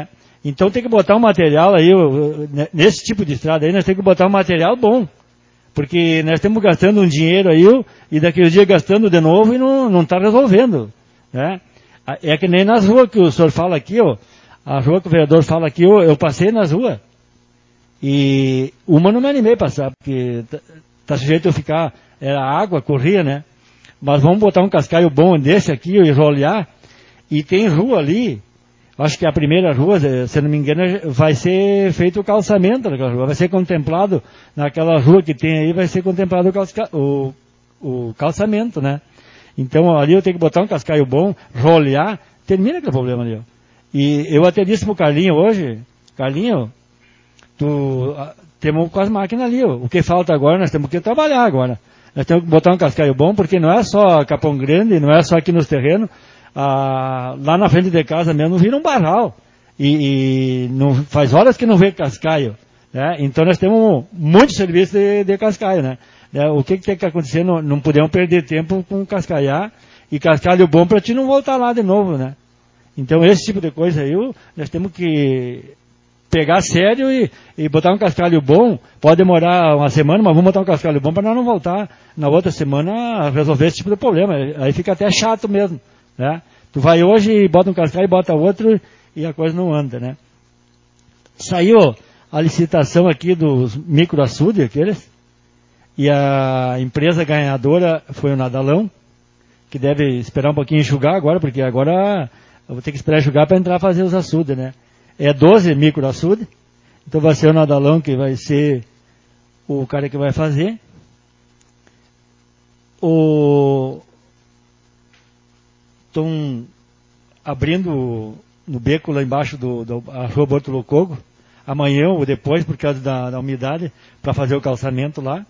Então tem que botar um material aí, nesse tipo de estrada aí, nós temos que botar um material bom, Porque nós estamos gastando um dinheiro aí e daqui a dia gastando de novo e não está resolvendo. Né? É que nem nas ruas que o senhor fala aqui, ó, a rua que o vereador fala aqui, eu passei nas ruas. E uma não me animei a passar, porque tá sujeito a ficar, era água, corria, né? Mas vamos botar um cascaio bom desse aqui e rolear. E tem rua ali, acho que a primeira rua, se não me engano, vai ser feito o calçamento daquela rua, vai ser contemplado, naquela rua que tem aí, vai ser contemplado o calçamento, né? Então ali eu tenho que botar um cascaio bom, rolear, termina aquele problema ali, ó. E eu até disse pro Carlinho hoje, Carlinho, temos com as máquinas ali, ó. O que falta agora, nós temos que trabalhar agora. Nós temos que botar um cascaio bom, porque não é só Capão Grande, não é só aqui nos terrenos, lá na frente de casa mesmo vira um barral. E não, faz horas que não vê cascaio. Né? Então nós temos muito serviço de cascaio. Né? O que tem que acontecer? Não podemos perder tempo com cascaiar e cascalho bom para ti não voltar lá de novo. Né? Então esse tipo de coisa aí, nós temos que pegar sério e botar um cascalho bom. Pode demorar uma semana, mas vamos botar um cascalho bom para nós não voltar na outra semana a resolver esse tipo de problema. Aí fica até chato mesmo. Né? Tu vai hoje e bota um cascalho e bota outro e a coisa não anda, né? Saiu a licitação aqui dos microaçudes, aqueles, e a empresa ganhadora foi o Nadalão, que deve esperar um pouquinho enxugar agora, porque agora eu vou ter que esperar enxugar para entrar a fazer os açudes, né? É 12 microaçudes, então vai ser o Nadalão que vai ser o cara que vai fazer. Estão abrindo no beco lá embaixo da rua Bortolocogo, amanhã ou depois, por causa da umidade, para fazer o calçamento lá.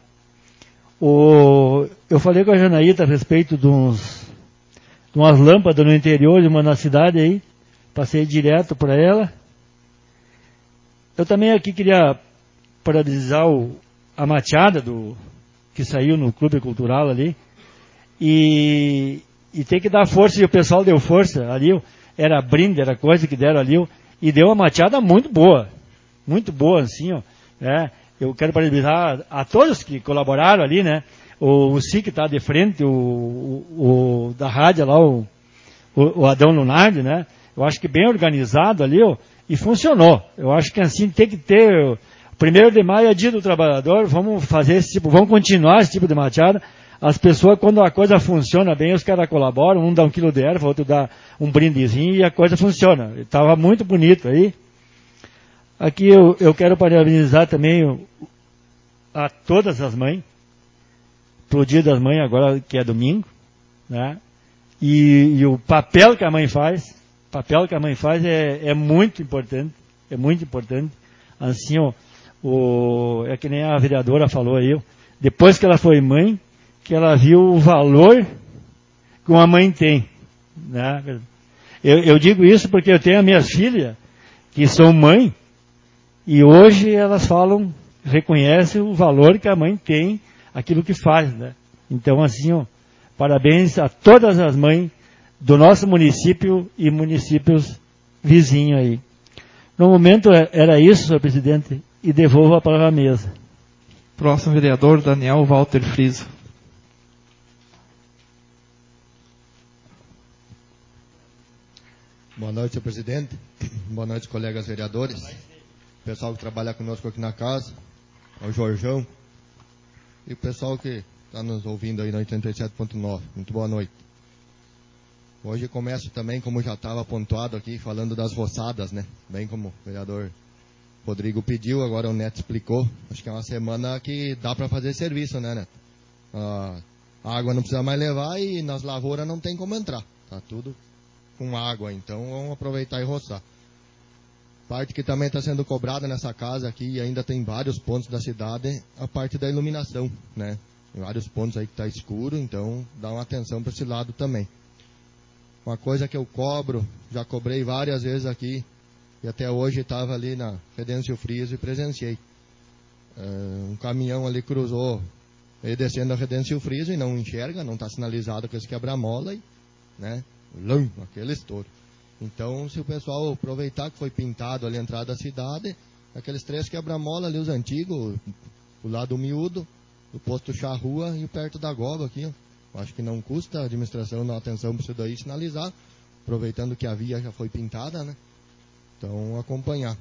Eu falei com a Janaíta a respeito de umas lâmpadas no interior de uma na cidade aí, passei direto para ela. Eu também aqui queria parabenizar a machada que saiu no Clube Cultural ali, e tem que dar força, e o pessoal deu força ali, era brinde, era coisa que deram ali, e deu uma machada muito boa, assim, ó, né? Eu quero parabenizar a todos que colaboraram ali, né? O SIC está de frente, o da rádio lá, o Adão Lunardi, né? Eu acho que bem organizado ali, ó, e funcionou. Eu acho que assim tem que ter, 1º de maio é dia do trabalhador, vamos fazer vamos continuar esse tipo de machada. As pessoas, quando a coisa funciona bem, os caras colaboram, um dá 1 quilo de erva, outro dá um brindezinho e a coisa funciona. Estava muito bonito aí. Aqui eu quero parabenizar também a todas as mães, pro Dia das Mães agora, que é domingo, né? E o papel que a mãe faz, é muito importante, Assim, é que nem a vereadora falou aí, depois que ela foi mãe, que ela viu o valor que uma mãe tem, né? Eu digo isso porque eu tenho as minhas filhas, que são mãe, e hoje elas reconhecem o valor que a mãe tem, aquilo que faz, né? Então, assim, parabéns a todas as mães do nosso município e municípios vizinhos aí. No momento era isso, senhor presidente, e devolvo a palavra à mesa. Próximo vereador, Daniel Walter Friso. Boa noite, senhor presidente. Boa noite, colegas vereadores. Pessoal que trabalha conosco aqui na casa, o Jorjão. E o pessoal que está nos ouvindo aí no 87.9. Muito boa noite. Hoje começo também, como já estava pontuado aqui, falando das roçadas, né? Bem como o vereador Rodrigo pediu, agora o Neto explicou. Acho que é uma semana que dá para fazer serviço, né, Neto? A água não precisa mais levar e nas lavouras não tem como entrar. Tá tudo com água, então vamos aproveitar e roçar. Parte que também está sendo cobrada nessa casa aqui, e ainda tem vários pontos da cidade, a parte da iluminação, né? Tem vários pontos aí que está escuro, então dá uma atenção para esse lado também. Uma coisa que eu cobro, já cobrei várias vezes aqui, e até hoje estava ali na Redêncio Friso e presenciei. Um caminhão ali cruzou, ele descendo a Redêncio Friso e não enxerga, não está sinalizado com esse quebra-mola, né? Aquele estouro. Então, se o pessoal aproveitar que foi pintado ali a entrada da cidade, aqueles 3 quebra-mola ali, os antigos, o lado miúdo, do posto Charrua e perto da Goba aqui, ó. Acho que não custa a administração dar atenção para isso daí, sinalizar, aproveitando que a via já foi pintada, né? Então, acompanhar.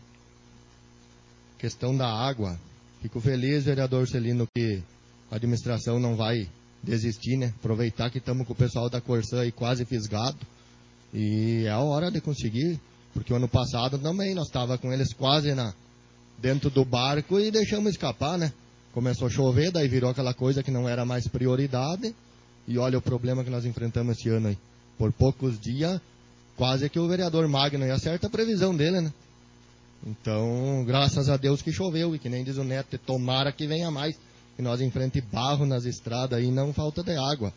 Questão da água. Fico feliz, vereador Celino, que a administração não vai desistir, né? Aproveitar que estamos com o pessoal da Corsã aí quase fisgado. E é a hora de conseguir, porque o ano passado também nós estávamos com eles quase dentro do barco e deixamos escapar, né? Começou a chover, daí virou aquela coisa que não era mais prioridade. E olha o problema que nós enfrentamos esse ano aí. Por poucos dias, quase que o vereador Magno ia acerta a previsão dele, né? Então, graças a Deus que choveu, e que nem diz o Neto, tomara que venha mais, que nós enfrente barro nas estradas aí, não falta de água.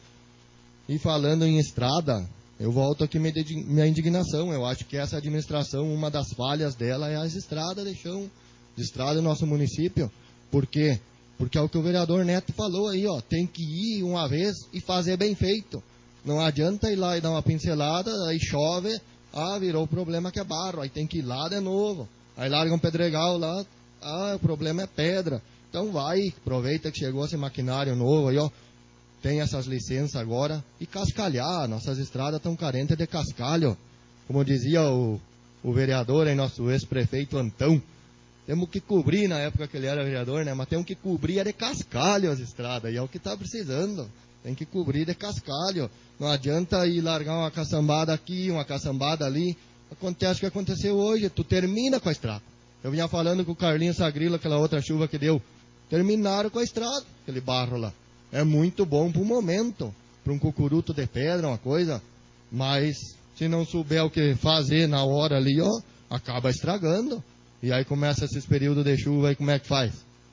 E falando em estrada, eu volto aqui minha indignação. Eu acho que essa administração, uma das falhas dela é as estradas de chão, de estrada do nosso município. Por quê? Porque é o que o vereador Neto falou aí, ó, tem que ir uma vez e fazer bem feito. Não adianta ir lá e dar uma pincelada, aí chove, virou o problema que é barro, aí tem que ir lá de novo. Aí larga um pedregal lá, o problema é pedra. Então vai, aproveita que chegou esse maquinário novo aí, ó, tem essas licenças agora, e cascalhar. Nossas estradas estão carentes de cascalho. Como dizia o vereador aí, nosso ex-prefeito Antão, temos que cobrir, na época que ele era vereador, né? Mas temos que cobrir de cascalho as estradas, e é o que está precisando. Tem que cobrir de cascalho. Não adianta ir largar uma caçambada aqui, uma caçambada ali. Acontece o que aconteceu hoje, tu termina com a estrada. Eu vinha falando com o Carlinhos Sagrilo, aquela outra chuva que deu. Terminaram com a estrada, aquele barro lá. É muito bom para o momento, para um cucuruto de pedra, uma coisa. Mas se não souber o que fazer na hora ali, ó, acaba estragando. E aí começa esses períodos de chuva, aí como é que faz?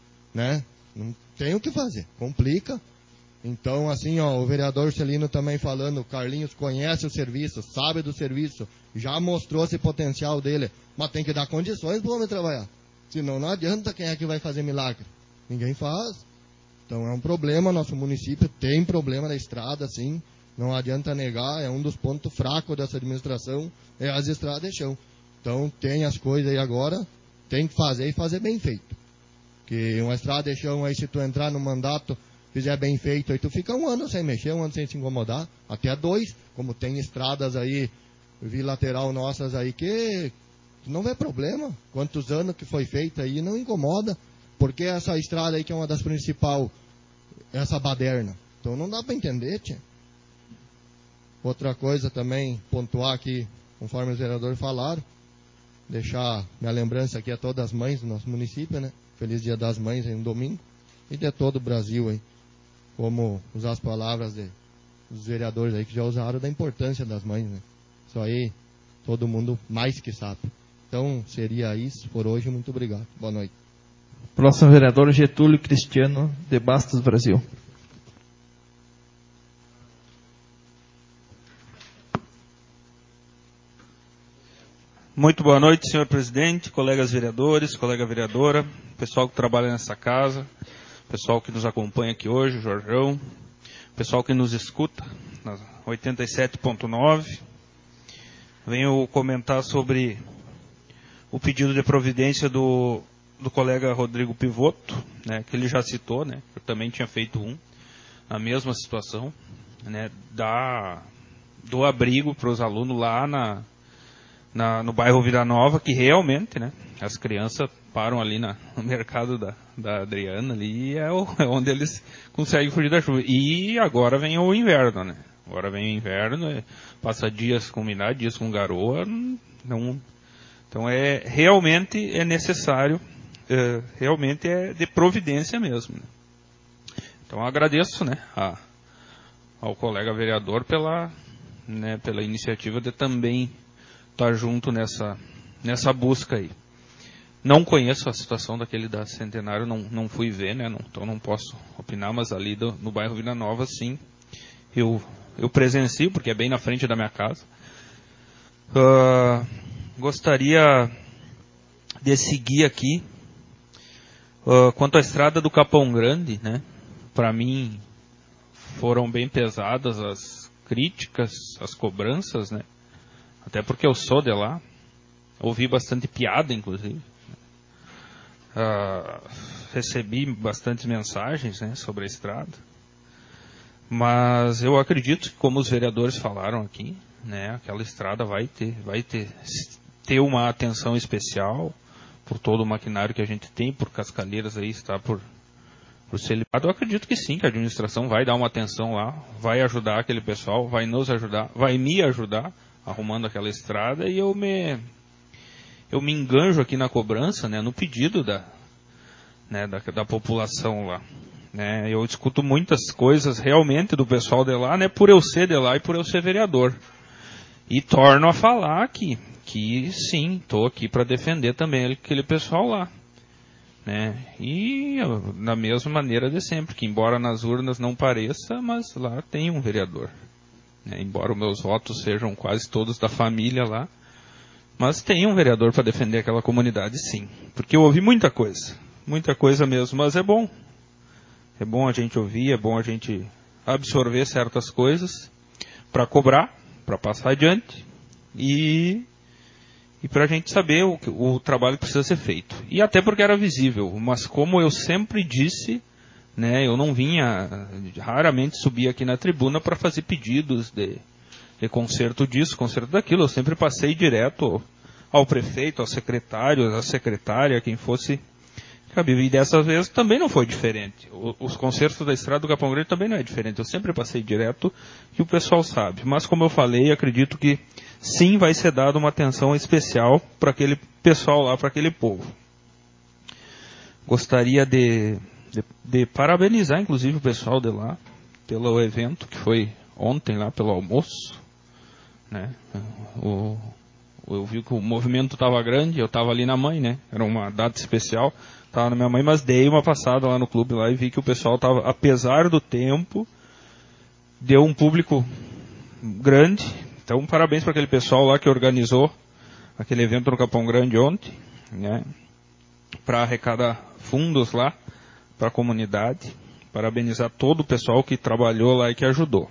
Né? Não tem o que fazer, complica. Então, assim, ó, o vereador Celino também falando, o Carlinhos conhece o serviço, sabe do serviço, já mostrou esse potencial dele, mas tem que dar condições para o homem trabalhar. Senão não adianta, quem é que vai fazer milagre? Ninguém faz. Então é um problema, nosso município tem problema na estrada, sim, não adianta negar, é um dos pontos fracos dessa administração, é as estradas de chão. Então tem as coisas aí agora, tem que fazer e fazer bem feito. Porque uma estrada de chão aí, se tu entrar no mandato, fizer bem feito, aí tu fica um ano sem mexer, um ano sem se incomodar, até 2, como tem estradas aí, bilateral nossas aí, que não vê problema. Quantos anos que foi feita aí, não incomoda, porque essa estrada aí que é uma das principais, essa baderna. Então não dá para entender, tia. Outra coisa também, pontuar aqui, conforme os vereadores falaram, deixar minha lembrança aqui a todas as mães do nosso município, né? Feliz Dia das Mães aí no domingo, e de todo o Brasil aí. Como usar as palavras dos vereadores aí que já usaram da importância das mães, né? Isso aí todo mundo mais que sabe. Então seria isso por hoje, muito obrigado. Boa noite. Próximo vereador Getúlio Cristiano, de Bastos, Brasil. Muito boa noite, senhor presidente, colegas vereadores, colega vereadora, pessoal que trabalha nessa casa, pessoal que nos acompanha aqui hoje, o Jorjão, pessoal que nos escuta, na 87.9. Venho comentar sobre o pedido de providência do colega Rodrigo Pivotto, né, que ele já citou, né, eu também tinha feito na mesma situação, né, do abrigo para os alunos lá no bairro Vida Nova, que realmente, né, as crianças param ali no mercado da Adriana, ali é onde eles conseguem fugir da chuva. E agora vem o inverno, né? Agora vem o inverno, passa dias com umidade, dias com garoa, então realmente é necessário, realmente é de providência mesmo. Né? Então agradeço, né, ao colega vereador pela iniciativa de também estar junto nessa busca aí. Não conheço a situação daquele da Centenário, não fui ver, né? Então não posso opinar, mas ali no bairro Vila Nova, sim, eu presencio, porque é bem na frente da minha casa. Gostaria de seguir aqui, quanto à estrada do Capão Grande, né? Para mim, foram bem pesadas as críticas, as cobranças, né? Até porque eu sou de lá, ouvi bastante piada, inclusive. recebi bastantes mensagens, né, sobre a estrada. Mas eu acredito que, como os vereadores falaram aqui, né, aquela estrada vai ter uma atenção especial por todo o maquinário que a gente tem, por Cascalheiras aí está por ser liberado. Eu acredito que sim, que a administração vai dar uma atenção lá, vai ajudar aquele pessoal, vai nos ajudar, vai me ajudar arrumando aquela estrada, e eu me enganjo aqui na cobrança, né, no pedido da população lá. Né, eu escuto muitas coisas realmente do pessoal de lá, né, por eu ser de lá e por eu ser vereador. E torno a falar que sim, estou aqui para defender também aquele pessoal lá. Né, e na mesma maneira de sempre, que embora nas urnas não pareça, mas lá tem um vereador. Né, embora os meus votos sejam quase todos da família lá, mas tem um vereador para defender aquela comunidade, sim. Porque eu ouvi muita coisa mesmo, mas é bom. É bom a gente ouvir, é bom a gente absorver certas coisas para cobrar, para passar adiante e para a gente saber o trabalho que precisa ser feito. E até porque era visível, mas como eu sempre disse, né, eu não vinha, raramente subia aqui na tribuna para fazer pedidos de conserto disso, conserto daquilo. Eu sempre passei direto ao prefeito, ao secretário, à secretária, quem fosse cabível. E dessa vez também não foi diferente. Os consertos da estrada do Capão Grande também não é diferente. Eu sempre passei direto e o pessoal sabe. Mas como eu falei, acredito que sim, vai ser dada uma atenção especial para aquele pessoal lá, para aquele povo. Gostaria de parabenizar, inclusive, o pessoal de lá pelo evento que foi ontem lá, pelo almoço. Né? Eu vi que o movimento estava grande, eu estava ali na mãe, né? Era uma data especial, estava na minha mãe, mas dei uma passada lá no clube lá e vi que o pessoal estava, apesar do tempo, deu um público grande. Então, parabéns para aquele pessoal lá que organizou aquele evento no Capão Grande ontem, né? Para arrecadar fundos lá para a comunidade. Parabenizar todo o pessoal que trabalhou lá e que ajudou.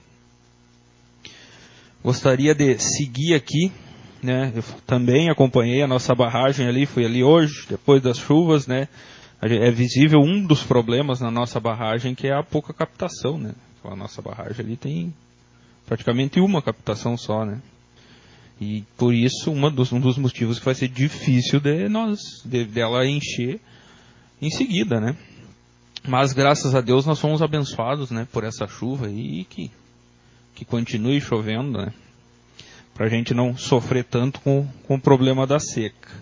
Gostaria de seguir aqui, né? Eu também acompanhei a nossa barragem ali, fui ali hoje, depois das chuvas, né? É visível um dos problemas na nossa barragem, que é a pouca captação, né? A nossa barragem ali tem praticamente uma captação só, né? E por isso, um dos motivos que vai ser difícil dela encher em seguida, né? Mas graças a Deus nós fomos abençoados, né? Por essa chuva e que continue chovendo, né? Para a gente não sofrer tanto com o problema da seca.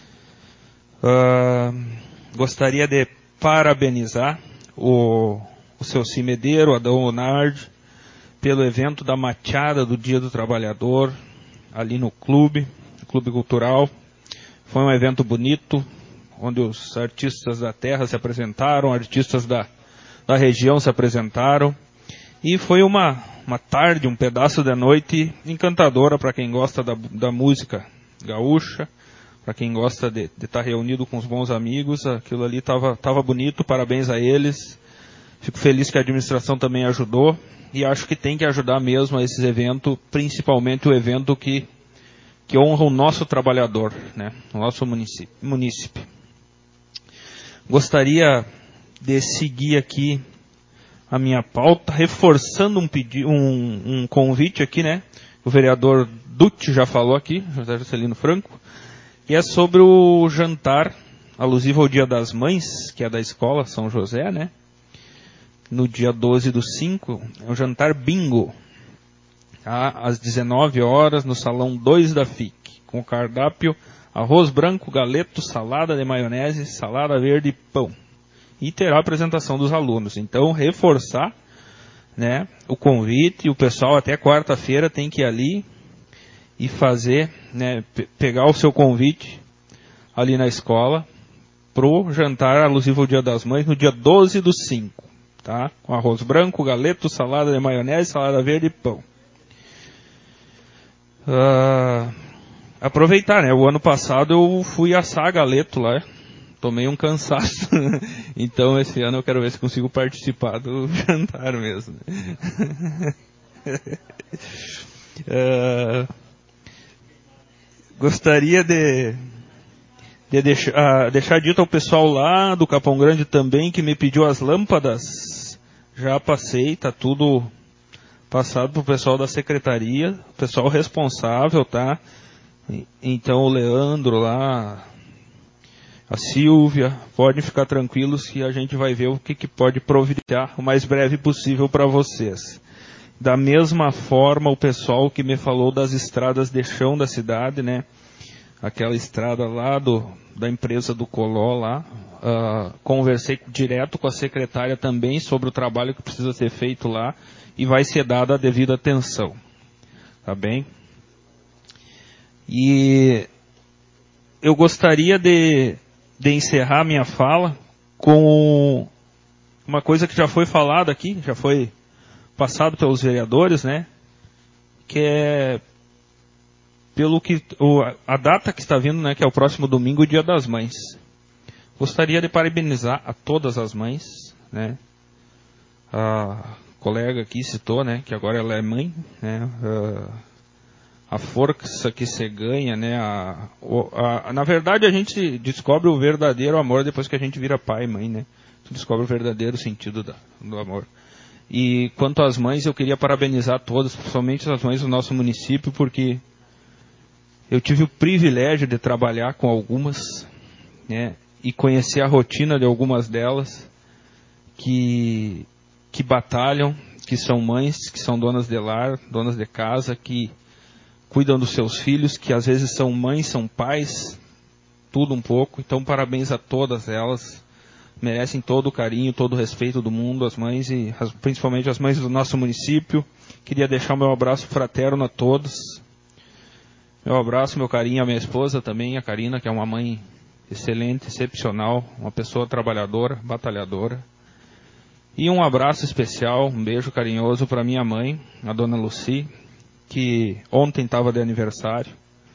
Gostaria de parabenizar o seu Cimedeiro, Adão Onardi, pelo evento da Machada do Dia do Trabalhador, ali no Clube Cultural. Foi um evento bonito, onde os artistas da terra se apresentaram, artistas da região se apresentaram, e foi uma tarde, um pedaço da noite encantadora para quem gosta da música gaúcha, para quem gosta de estar reunido com os bons amigos. Aquilo ali estava bonito, parabéns a eles. Fico feliz que a administração também ajudou, e acho que tem que ajudar mesmo a esses eventos, principalmente o evento que honra o nosso trabalhador, né, o nosso munícipe. Gostaria de seguir aqui a minha pauta, reforçando um convite aqui, né? O vereador Dutti já falou aqui, José Juscelino Franco, que é sobre o jantar alusivo ao Dia das Mães, que é da escola São José, né? No dia 12/5, é um jantar bingo, tá? Às 19 horas, no Salão 2 da FIC, com cardápio arroz branco, galeto, salada de maionese, salada verde e pão. E terá a apresentação dos alunos. Então, reforçar, né, o convite, e o pessoal até quarta-feira tem que ir ali e fazer, né, pegar o seu convite ali na escola pro jantar alusivo ao Dia das Mães no dia 12/5, tá? Com arroz branco, galeto, salada de maionese, salada verde e pão. Aproveitar, né? O ano passado eu fui assar galeto lá, tomei um cansaço. Então esse ano eu quero ver se consigo participar do jantar mesmo. Gostaria de deixar dito ao pessoal lá do Capão Grande também que me pediu as lâmpadas. Já passei, tá tudo passado pro pessoal da secretaria, pessoal responsável, tá? Então o Leandro lá, a Silvia, podem ficar tranquilos que a gente vai ver o que pode providenciar o mais breve possível para vocês. Da mesma forma, o pessoal que me falou das estradas de chão da cidade, né? Aquela estrada lá da empresa do Coló lá, conversei direto com a secretária também sobre o trabalho que precisa ser feito lá e vai ser dada a devida atenção. Tá bem? E eu gostaria de encerrar minha fala com uma coisa que já foi falada aqui, já foi passado pelos vereadores, né? Que é a data que está vindo, né? Que é o próximo domingo, o Dia das Mães. Gostaria de parabenizar a todas as mães, né? A colega aqui citou, né? Que agora ela é mãe, né? A força que se ganha, né? Na verdade, a gente descobre o verdadeiro amor depois que a gente vira pai e mãe, né? Tu descobre o verdadeiro sentido do amor. E quanto às mães, eu queria parabenizar todas, principalmente as mães do nosso município, porque eu tive o privilégio de trabalhar com algumas, né? E conhecer a rotina de algumas delas que batalham, que são mães, que são donas de lar, donas de casa, que cuidam dos seus filhos, que às vezes são mães, são pais, tudo um pouco. Então, parabéns a todas elas. Merecem todo o carinho, todo o respeito do mundo, as mães e principalmente as mães do nosso município. Queria deixar o meu abraço fraterno a todos. Meu abraço, meu carinho à minha esposa também, a Karina, que é uma mãe excelente, excepcional, uma pessoa trabalhadora, batalhadora. E um abraço especial, um beijo carinhoso para minha mãe, a dona Lucy, que ontem estava de aniversário.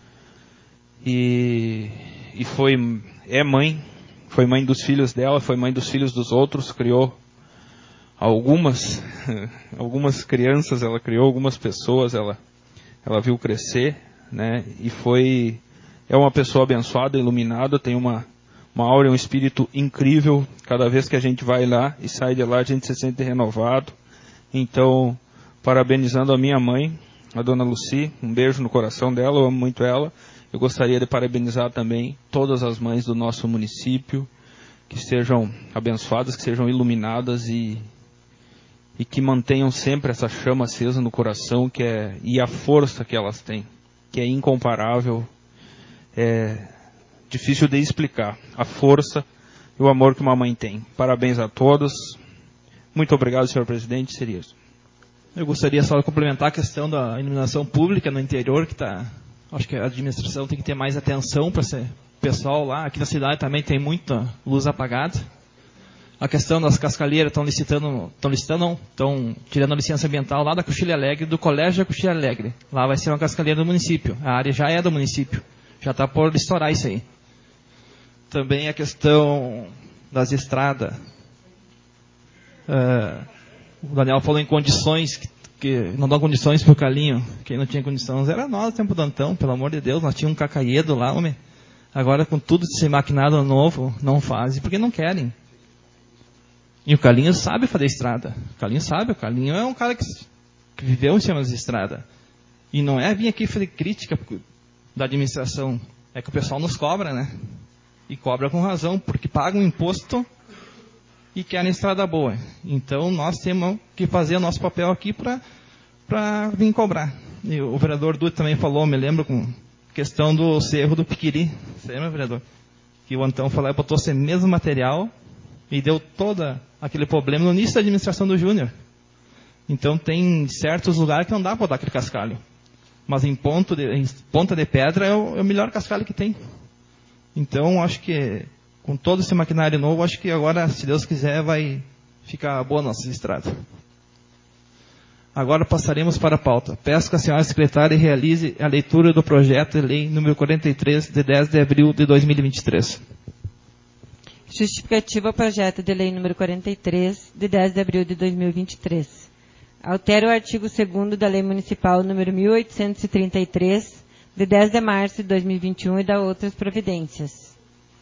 E é mãe. Foi mãe dos filhos dela, foi mãe dos filhos dos outros, criou algumas crianças, ela criou algumas pessoas, ela viu crescer, né? E é uma pessoa abençoada, iluminada, tem uma aura, um espírito incrível. Cada vez que a gente vai lá e sai de lá, a gente se sente renovado. Então, parabenizando a minha mãe, a dona Lucy, um beijo no coração dela, eu amo muito ela. Eu gostaria de parabenizar também todas as mães do nosso município, que sejam abençoadas, que sejam iluminadas e que mantenham sempre essa chama acesa no coração, e a força que elas têm, que é incomparável, é difícil de explicar, a força e o amor que uma mãe tem. Parabéns a todos. Muito obrigado, senhor presidente. Seria isso. Eu gostaria só de complementar a questão da iluminação pública no interior, que acho que a administração tem que ter mais atenção para esse pessoal lá. Aqui na cidade também tem muita luz apagada. A questão das cascalheiras, estão tirando a licença ambiental lá da Coxilha Alegre, do Colégio da Coxilha Alegre. Lá vai ser uma cascalheira do município. A área já é do município. Já está por estourar isso aí. Também a questão das estradas. O Daniel falou em condições que não dão condições para o Calinho. Quem não tinha condições era nós, no tempo do Antão, pelo amor de Deus. Nós tínhamos um cacaiedo lá, homem. Agora, com tudo esse maquinado novo, não fazem, porque não querem. E o Calinho sabe fazer estrada. O Calinho é um cara que viveu em cima das estradas. E não é vir aqui fazer crítica da administração. É que o pessoal nos cobra, né? E cobra com razão, porque paga um imposto e querem estrada boa. Então, nós temos que fazer o nosso papel aqui para vir cobrar. E o vereador Dutra também falou, me lembro, com questão do cerro do Piquiri. Você lembra, vereador? Que o Antão falou, botou esse mesmo material e deu todo aquele problema no início da administração do Júnior. Então, tem certos lugares que não dá para botar aquele cascalho. Mas em ponta de pedra é o melhor cascalho que tem. Então, acho que com todo esse maquinário novo, acho que agora, se Deus quiser, vai ficar boa a nossa estrada. Agora passaremos para a pauta. Peço que a senhora secretária realize a leitura do projeto de lei número 43, de 10 de abril de 2023. Justificativa ao projeto de lei número 43, de 10 de abril de 2023. Altera o artigo 2º da Lei Municipal número 1833, de 10 de março de 2021 e dá outras providências.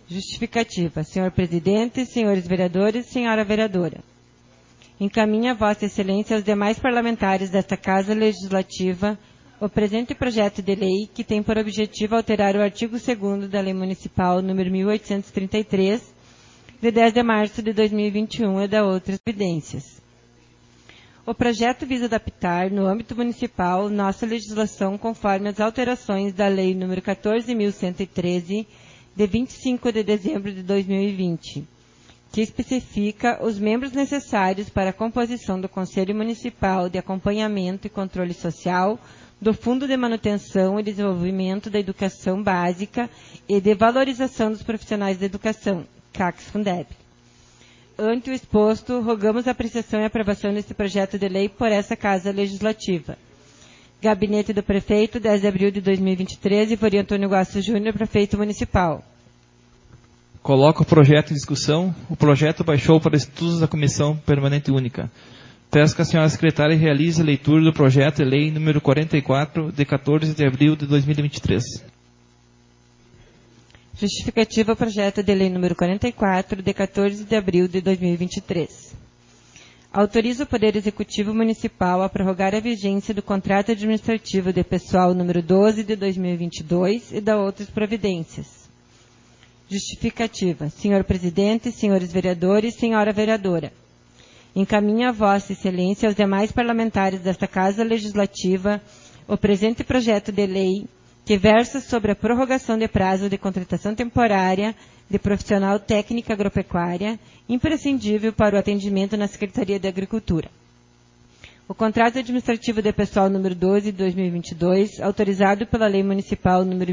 Justificativa. Senhor Presidente, senhores vereadores, senhora vereadora. Encaminha a Vossa Excelência aos demais parlamentares desta Casa Legislativa o presente projeto de lei que tem por objetivo alterar o artigo 2º da Lei Municipal nº 1833, de 10 de março de 2021 e da outras evidências. O projeto visa adaptar, no âmbito municipal, nossa legislação conforme as alterações da Lei nº 14.113, de 25 de dezembro de 2020, que especifica os membros necessários para a composição do Conselho Municipal de Acompanhamento e Controle Social, do Fundo de Manutenção e Desenvolvimento da Educação Básica e de Valorização dos Profissionais da Educação, CACS-Fundeb. Ante o exposto, rogamos a apreciação e aprovação deste projeto de lei por essa Casa Legislativa. Gabinete do Prefeito, 10 de abril de 2023, Ivori Antônio Guasso Júnior, Prefeito Municipal. Coloco o projeto em discussão. O projeto baixou para estudos da Comissão Permanente Única. Peço que a senhora secretária realize a leitura do projeto de lei número 44, de 14 de abril de 2023. Justificativa ao projeto de lei número 44, de 14 de abril de 2023. Autoriza o Poder Executivo Municipal a prorrogar a vigência do contrato administrativo de pessoal número 12 de 2022 e da outras providências. Justificativa. Senhor Presidente, senhores vereadores, senhora vereadora. Encaminha a Vossa Excelência aos demais parlamentares desta Casa Legislativa o presente projeto de lei que versa sobre a prorrogação de prazo de contratação temporária de profissional técnica agropecuária, imprescindível para o atendimento na Secretaria de Agricultura. O contrato administrativo de pessoal número 12 de 2022, autorizado pela Lei Municipal número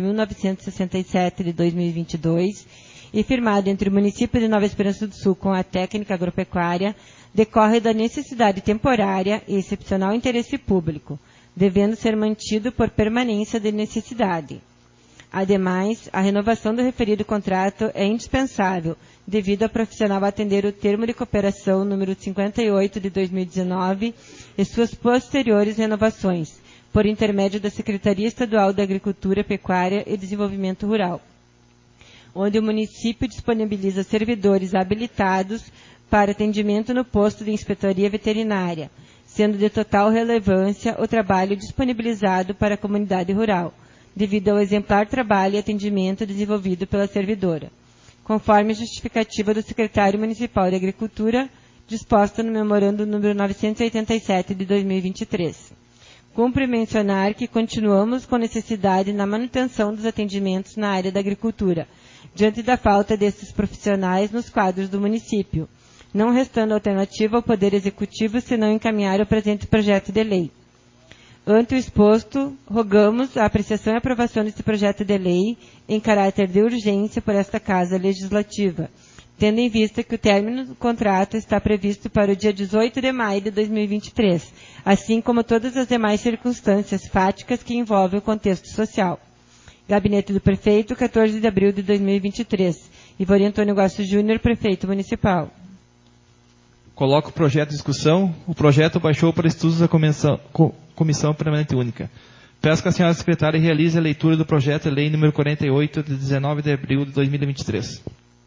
1967 de 2022 e firmado entre o município de Nova Esperança do Sul com a técnica agropecuária, decorre da necessidade temporária e excepcional interesse público, devendo ser mantido por permanência de necessidade. Ademais, a renovação do referido contrato é indispensável, devido ao profissional atender o termo de cooperação número 58 de 2019 e suas posteriores renovações, por intermédio da Secretaria Estadual da Agricultura, Pecuária e Desenvolvimento Rural, onde o município disponibiliza servidores habilitados para atendimento no posto de inspetoria veterinária, sendo de total relevância o trabalho disponibilizado para a comunidade rural, devido ao exemplar trabalho e atendimento desenvolvido pela servidora, conforme a justificativa do secretário municipal de Agricultura, disposta no memorando número 987 de 2023. Cumpre mencionar que continuamos com necessidade na manutenção dos atendimentos na área da agricultura, diante da falta desses profissionais nos quadros do município, não restando alternativa ao Poder Executivo senão encaminhar o presente projeto de lei. Ante o exposto, rogamos a apreciação e aprovação deste projeto de lei em caráter de urgência por esta Casa Legislativa, tendo em vista que o término do contrato está previsto para o dia 18 de maio de 2023, assim como todas as demais circunstâncias fáticas que envolvem o contexto social. Gabinete do Prefeito, 14 de abril de 2023. Ivori Antônio Guasso Júnior, Prefeito Municipal. Coloco o projeto em discussão. O projeto baixou para estudos da Comissão Permanente Única. Peço que a senhora secretária realize a leitura do projeto de lei número 48, de 19 de abril de 2023.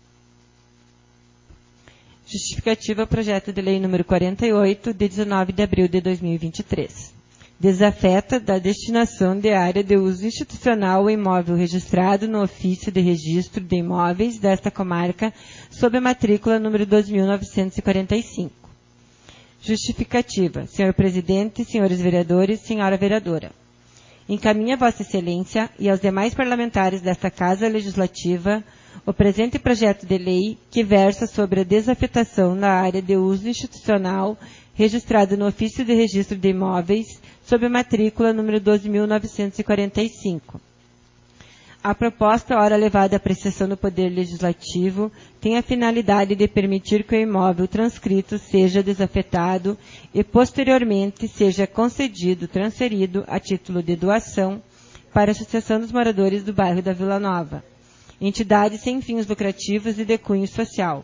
Justificativa ao projeto de lei número 48, de 19 de abril de 2023. Desafeta da destinação de área de uso institucional o imóvel registrado no ofício de registro de imóveis desta comarca sob a matrícula número 2.945. Justificativa. Senhor Presidente, senhores vereadores, senhora vereadora. Encaminha a Vossa Excelência e aos demais parlamentares desta Casa Legislativa o presente projeto de lei que versa sobre a desafetação da área de uso institucional registrado no ofício de registro de imóveis sob a matrícula número 12.945. A proposta, ora levada à apreciação do Poder Legislativo, tem a finalidade de permitir que o imóvel transcrito seja desafetado e, posteriormente, seja concedido, transferido a título de doação para a Associação dos Moradores do Bairro da Vila Nova, entidade sem fins lucrativos e de cunho social.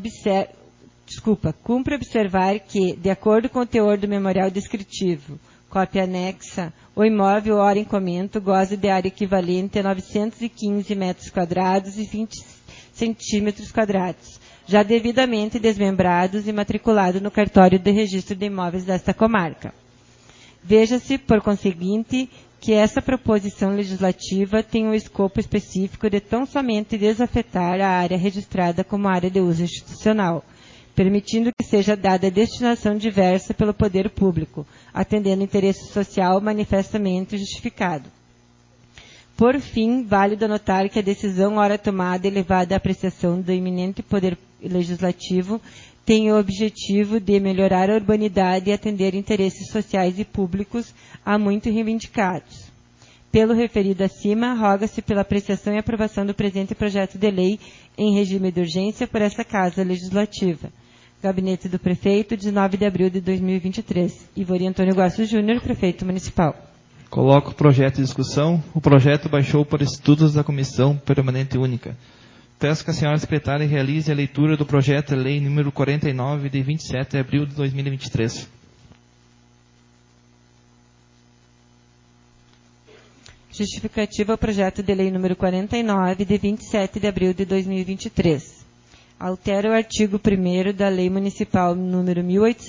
Cumpre observar que, de acordo com o teor do memorial descritivo, cópia anexa, o imóvel ora em comento goza de área equivalente a 915 metros quadrados e 20 centímetros quadrados, já devidamente desmembrados e matriculado no cartório de registro de imóveis desta comarca. Veja-se, por conseguinte, que essa proposição legislativa tem um escopo específico de tão somente desafetar a área registrada como área de uso institucional, permitindo que seja dada destinação diversa pelo poder público, atendendo interesse social manifestamente justificado. Por fim, válido anotar que a decisão ora tomada e levada à apreciação do eminente poder legislativo tem o objetivo de melhorar a urbanidade e atender interesses sociais e públicos há muito reivindicados. Pelo referido acima, roga-se pela apreciação e aprovação do presente projeto de lei em regime de urgência por esta Casa Legislativa. Gabinete do Prefeito, 19 de abril de 2023. Ivori Antônio Guasso Júnior, Prefeito Municipal. Coloco o projeto em discussão. O projeto baixou por estudos da Comissão Permanente Única. Peço que a senhora secretária realize a leitura do projeto de lei número 49, de 27 de abril de 2023. Justificativa ao projeto de lei número 49, de 27 de abril de 2023. Altera o artigo 1º da Lei Municipal número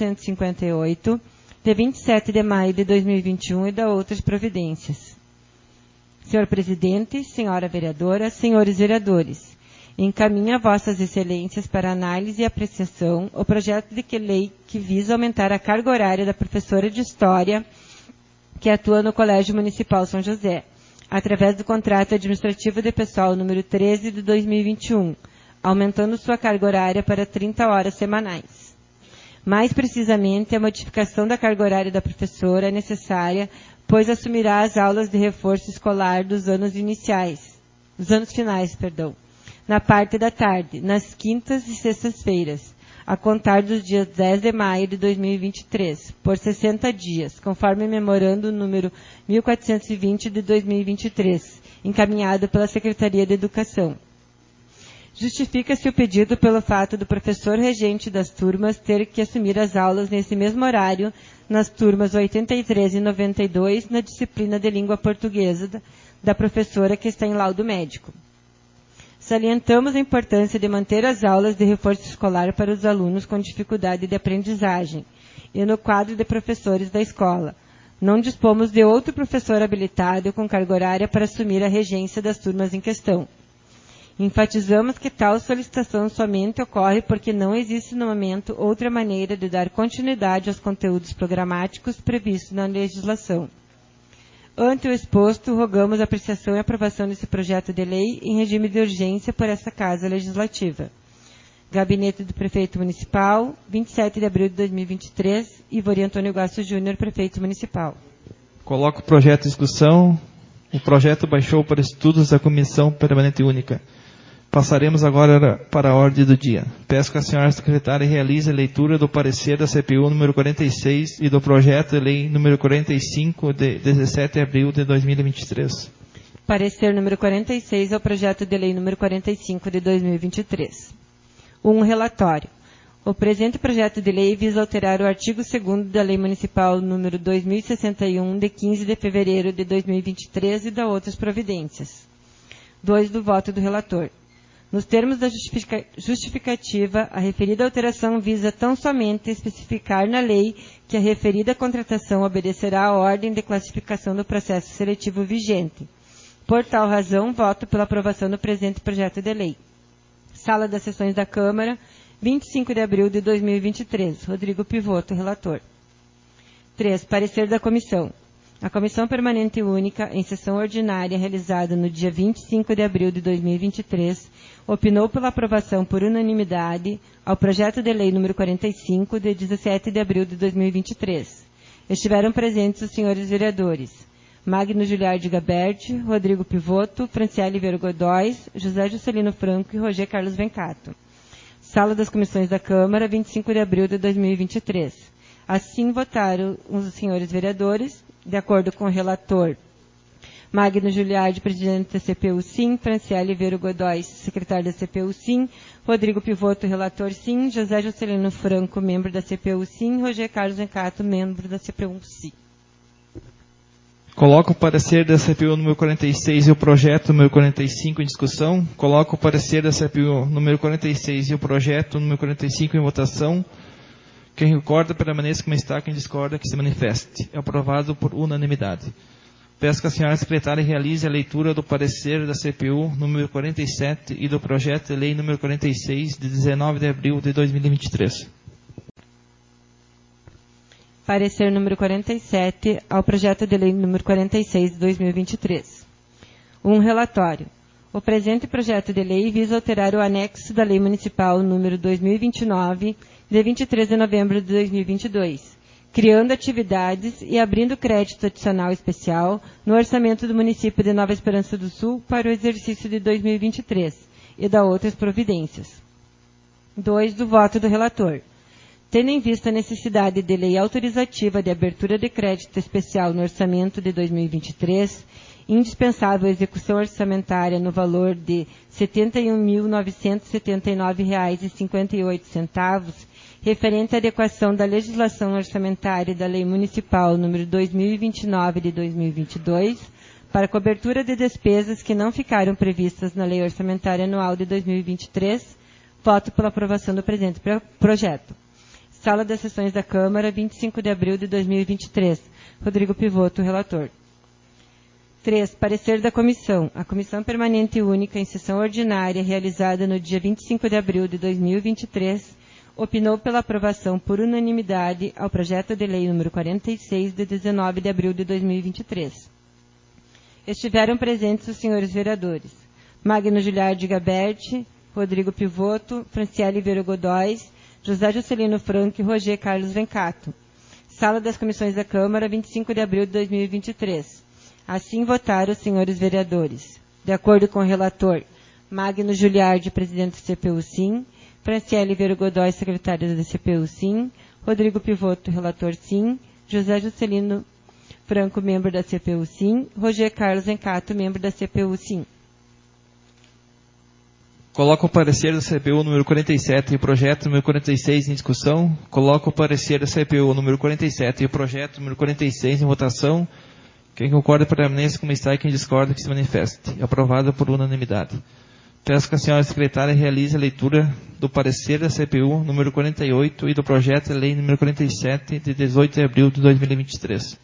1858, de 27 de maio de 2021 e da outras providências. Senhor Presidente, Senhora Vereadora, Senhores Vereadores, encaminha a Vossas Excelências para análise e apreciação o projeto de lei que visa aumentar a carga horária da professora de História que atua no Colégio Municipal São José, através do contrato administrativo de pessoal número 13 de 2021, aumentando sua carga horária para 30 horas semanais. Mais precisamente, a modificação da carga horária da professora é necessária, pois assumirá as aulas de reforço escolar dos anos finais, na parte da tarde, nas quintas e sextas-feiras, a contar dos dias 10 de maio de 2023, por 60 dias, conforme memorando número 1420 de 2023, encaminhado pela Secretaria de Educação. Justifica-se o pedido pelo fato do professor regente das turmas ter que assumir as aulas nesse mesmo horário, nas turmas 83 e 92, na disciplina de língua portuguesa da professora que está em laudo médico. Salientamos a importância de manter as aulas de reforço escolar para os alunos com dificuldade de aprendizagem e no quadro de professores da escola. Não dispomos de outro professor habilitado com carga horária para assumir a regência das turmas em questão. Enfatizamos que tal solicitação somente ocorre porque não existe no momento outra maneira de dar continuidade aos conteúdos programáticos previstos na legislação. Ante o exposto, rogamos a apreciação e aprovação desse projeto de lei em regime de urgência por esta Casa Legislativa. Gabinete do Prefeito Municipal, 27 de abril de 2023, Ivori Antônio Guasso Júnior, Prefeito Municipal. Coloco o projeto em discussão. O projeto baixou para estudos da Comissão Permanente Única. Passaremos agora para a ordem do dia. Peço que a senhora secretária realize a leitura do parecer da CPU número 46 e do projeto de lei número 45 de 17 de abril de 2023. Parecer número 46 ao projeto de lei número 45 de 2023. Relatório. O presente projeto de lei visa alterar o artigo 2º da Lei Municipal número 2061 de 15 de fevereiro de 2023 e da outras providências. 2 do voto do relator. Nos termos da justificativa, a referida alteração visa tão somente especificar na lei que a referida contratação obedecerá à ordem de classificação do processo seletivo vigente. Por tal razão, voto pela aprovação do presente projeto de lei. Sala das Sessões da Câmara, 25 de abril de 2023. Rodrigo Pivoto, relator. 3. Parecer da Comissão. A Comissão Permanente Única, em sessão ordinária realizada no dia 25 de abril de 2023, opinou pela aprovação por unanimidade ao projeto de lei número 45, de 17 de abril de 2023. Estiveram presentes os senhores vereadores Magno Giliardi Gaberti, Rodrigo Pivoto, Franciele Vieira Godóis, José Juscelino Franco e Roger Carlos Vencato. Sala das Comissões da Câmara, 25 de abril de 2023. Assim votaram os senhores vereadores, de acordo com o relator Magno Giliardi, presidente da CPU, sim. Franciele Vieira Godóis, secretário da CPU, sim. Rodrigo Pivoto, relator, sim. José Juscelino Franco, membro da CPU, sim. Roger Carlos Vencato, membro da CPU, sim. Coloco o parecer da CPU número 46 e o projeto número 45 em discussão. Coloco o parecer da CPU número 46 e o projeto número 45 em votação. Quem concorda, permaneça como está. Quem discorda, que se manifeste. É aprovado por unanimidade. Peço que a senhora secretária realize a leitura do parecer da CPU número 47 e do projeto de lei número 46, de 19 de abril de 2023. Parecer número 47 ao projeto de lei número 46 de 2023. Relatório. O presente projeto de lei visa alterar o anexo da Lei Municipal número 2029, de 23 de novembro de 2022, criando atividades e abrindo crédito adicional especial no orçamento do município de Nova Esperança do Sul para o exercício de 2023 e da outras providências. 2. Do voto do relator. Tendo em vista a necessidade de lei autorizativa de abertura de crédito especial no orçamento de 2023, indispensável a execução orçamentária no valor de R$ 71.979,58, referente à adequação da legislação orçamentária da Lei Municipal número 2029 de 2022, para cobertura de despesas que não ficaram previstas na Lei Orçamentária Anual de 2023, voto pela aprovação do presente projeto. Sala das Sessões da Câmara, 25 de abril de 2023. Rodrigo Pivoto, relator. 3. Parecer da Comissão. A Comissão Permanente Única, em sessão ordinária, realizada no dia 25 de abril de 2023, opinou pela aprovação por unanimidade ao projeto de lei número 46, de 19 de abril de 2023. Estiveram presentes os senhores vereadores Magno Giliardi Gaberti, Rodrigo Pivoto, Franciele Vero Godóis, José Juscelino Franco e Roger Carlos Vencato. Sala das Comissões da Câmara, 25 de abril de 2023. Assim votaram os senhores vereadores. De acordo com o relator, Magno Giliardi, presidente do CPU-SIM, Franciele Vero Godói, secretária da CPU-SIM, Rodrigo Pivoto, relator SIM, José Juscelino Franco, membro da CPU-SIM, Roger Carlos Vencato, membro da CPU-SIM. Coloco o parecer da CPU número 47 e o projeto número 46 em discussão. Coloco o parecer da CPU número 47 e o projeto número 46 em votação. Quem concorda, permaneça como está, e quem discorda, que se manifeste. É aprovado por unanimidade. Peço que a senhora secretária realize a leitura do parecer da CPU número 48 e do projeto de lei número 47, de 18 de abril de 2023.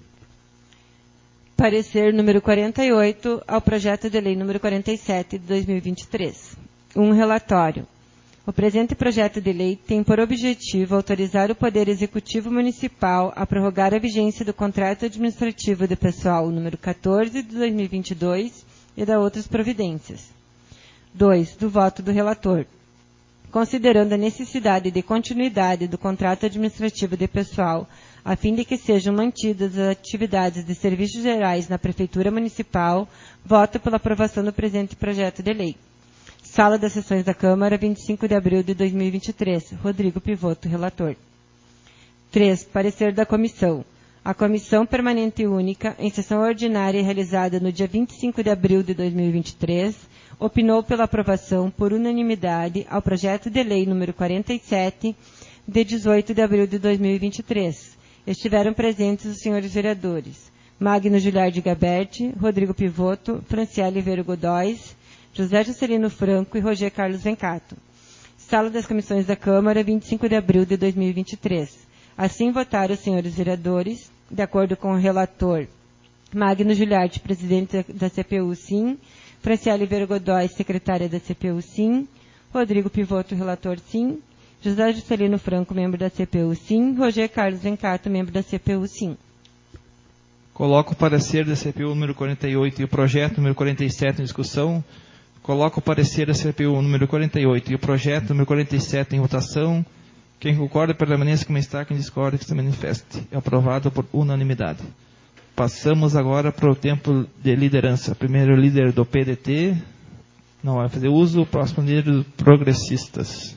Parecer número 48 ao projeto de lei número 47 de 2023. Relatório. O presente projeto de lei tem por objetivo autorizar o Poder Executivo Municipal a prorrogar a vigência do contrato administrativo de pessoal número 14 de 2022 e da outras providências. 2. Do voto do relator. Considerando a necessidade de continuidade do contrato administrativo de pessoal, a fim de que sejam mantidas as atividades de serviços gerais na Prefeitura Municipal, voto pela aprovação do presente projeto de lei. Sala das Sessões da Câmara, 25 de abril de 2023. Rodrigo Pivoto, relator. 3. Parecer da Comissão. A Comissão Permanente Única, em sessão ordinária realizada no dia 25 de abril de 2023, opinou pela aprovação por unanimidade ao projeto de lei número 47, de 18 de abril de 2023. Estiveram presentes os senhores vereadores Magno Giliardi Gaberti, Rodrigo Pivoto, Franciele Vero Godóis, José Juscelino Franco e Roger Carlos Vencato. Sala das Comissões da Câmara, 25 de abril de 2023. Assim votaram os senhores vereadores, de acordo com o relator Magno Giliardi, presidente da CPU-SIM, Franciele Vero Godóis, secretária da CPU-SIM, Rodrigo Pivoto, relator SIM, José Juscelino Franco, membro da CPU-SIM, Roger Carlos Vencato, membro da CPU-SIM. Coloco o parecer da CPU número 48 e o projeto número 47 em discussão. Coloco o parecer da CPU número 48 e o projeto número 47 em votação. Quem concorda, permaneça como está. Quem discorda, que se manifeste. É aprovado por unanimidade. Passamos agora para o tempo de liderança. Primeiro, o líder do PDT. Não vai fazer uso. O próximo, líder dos progressistas.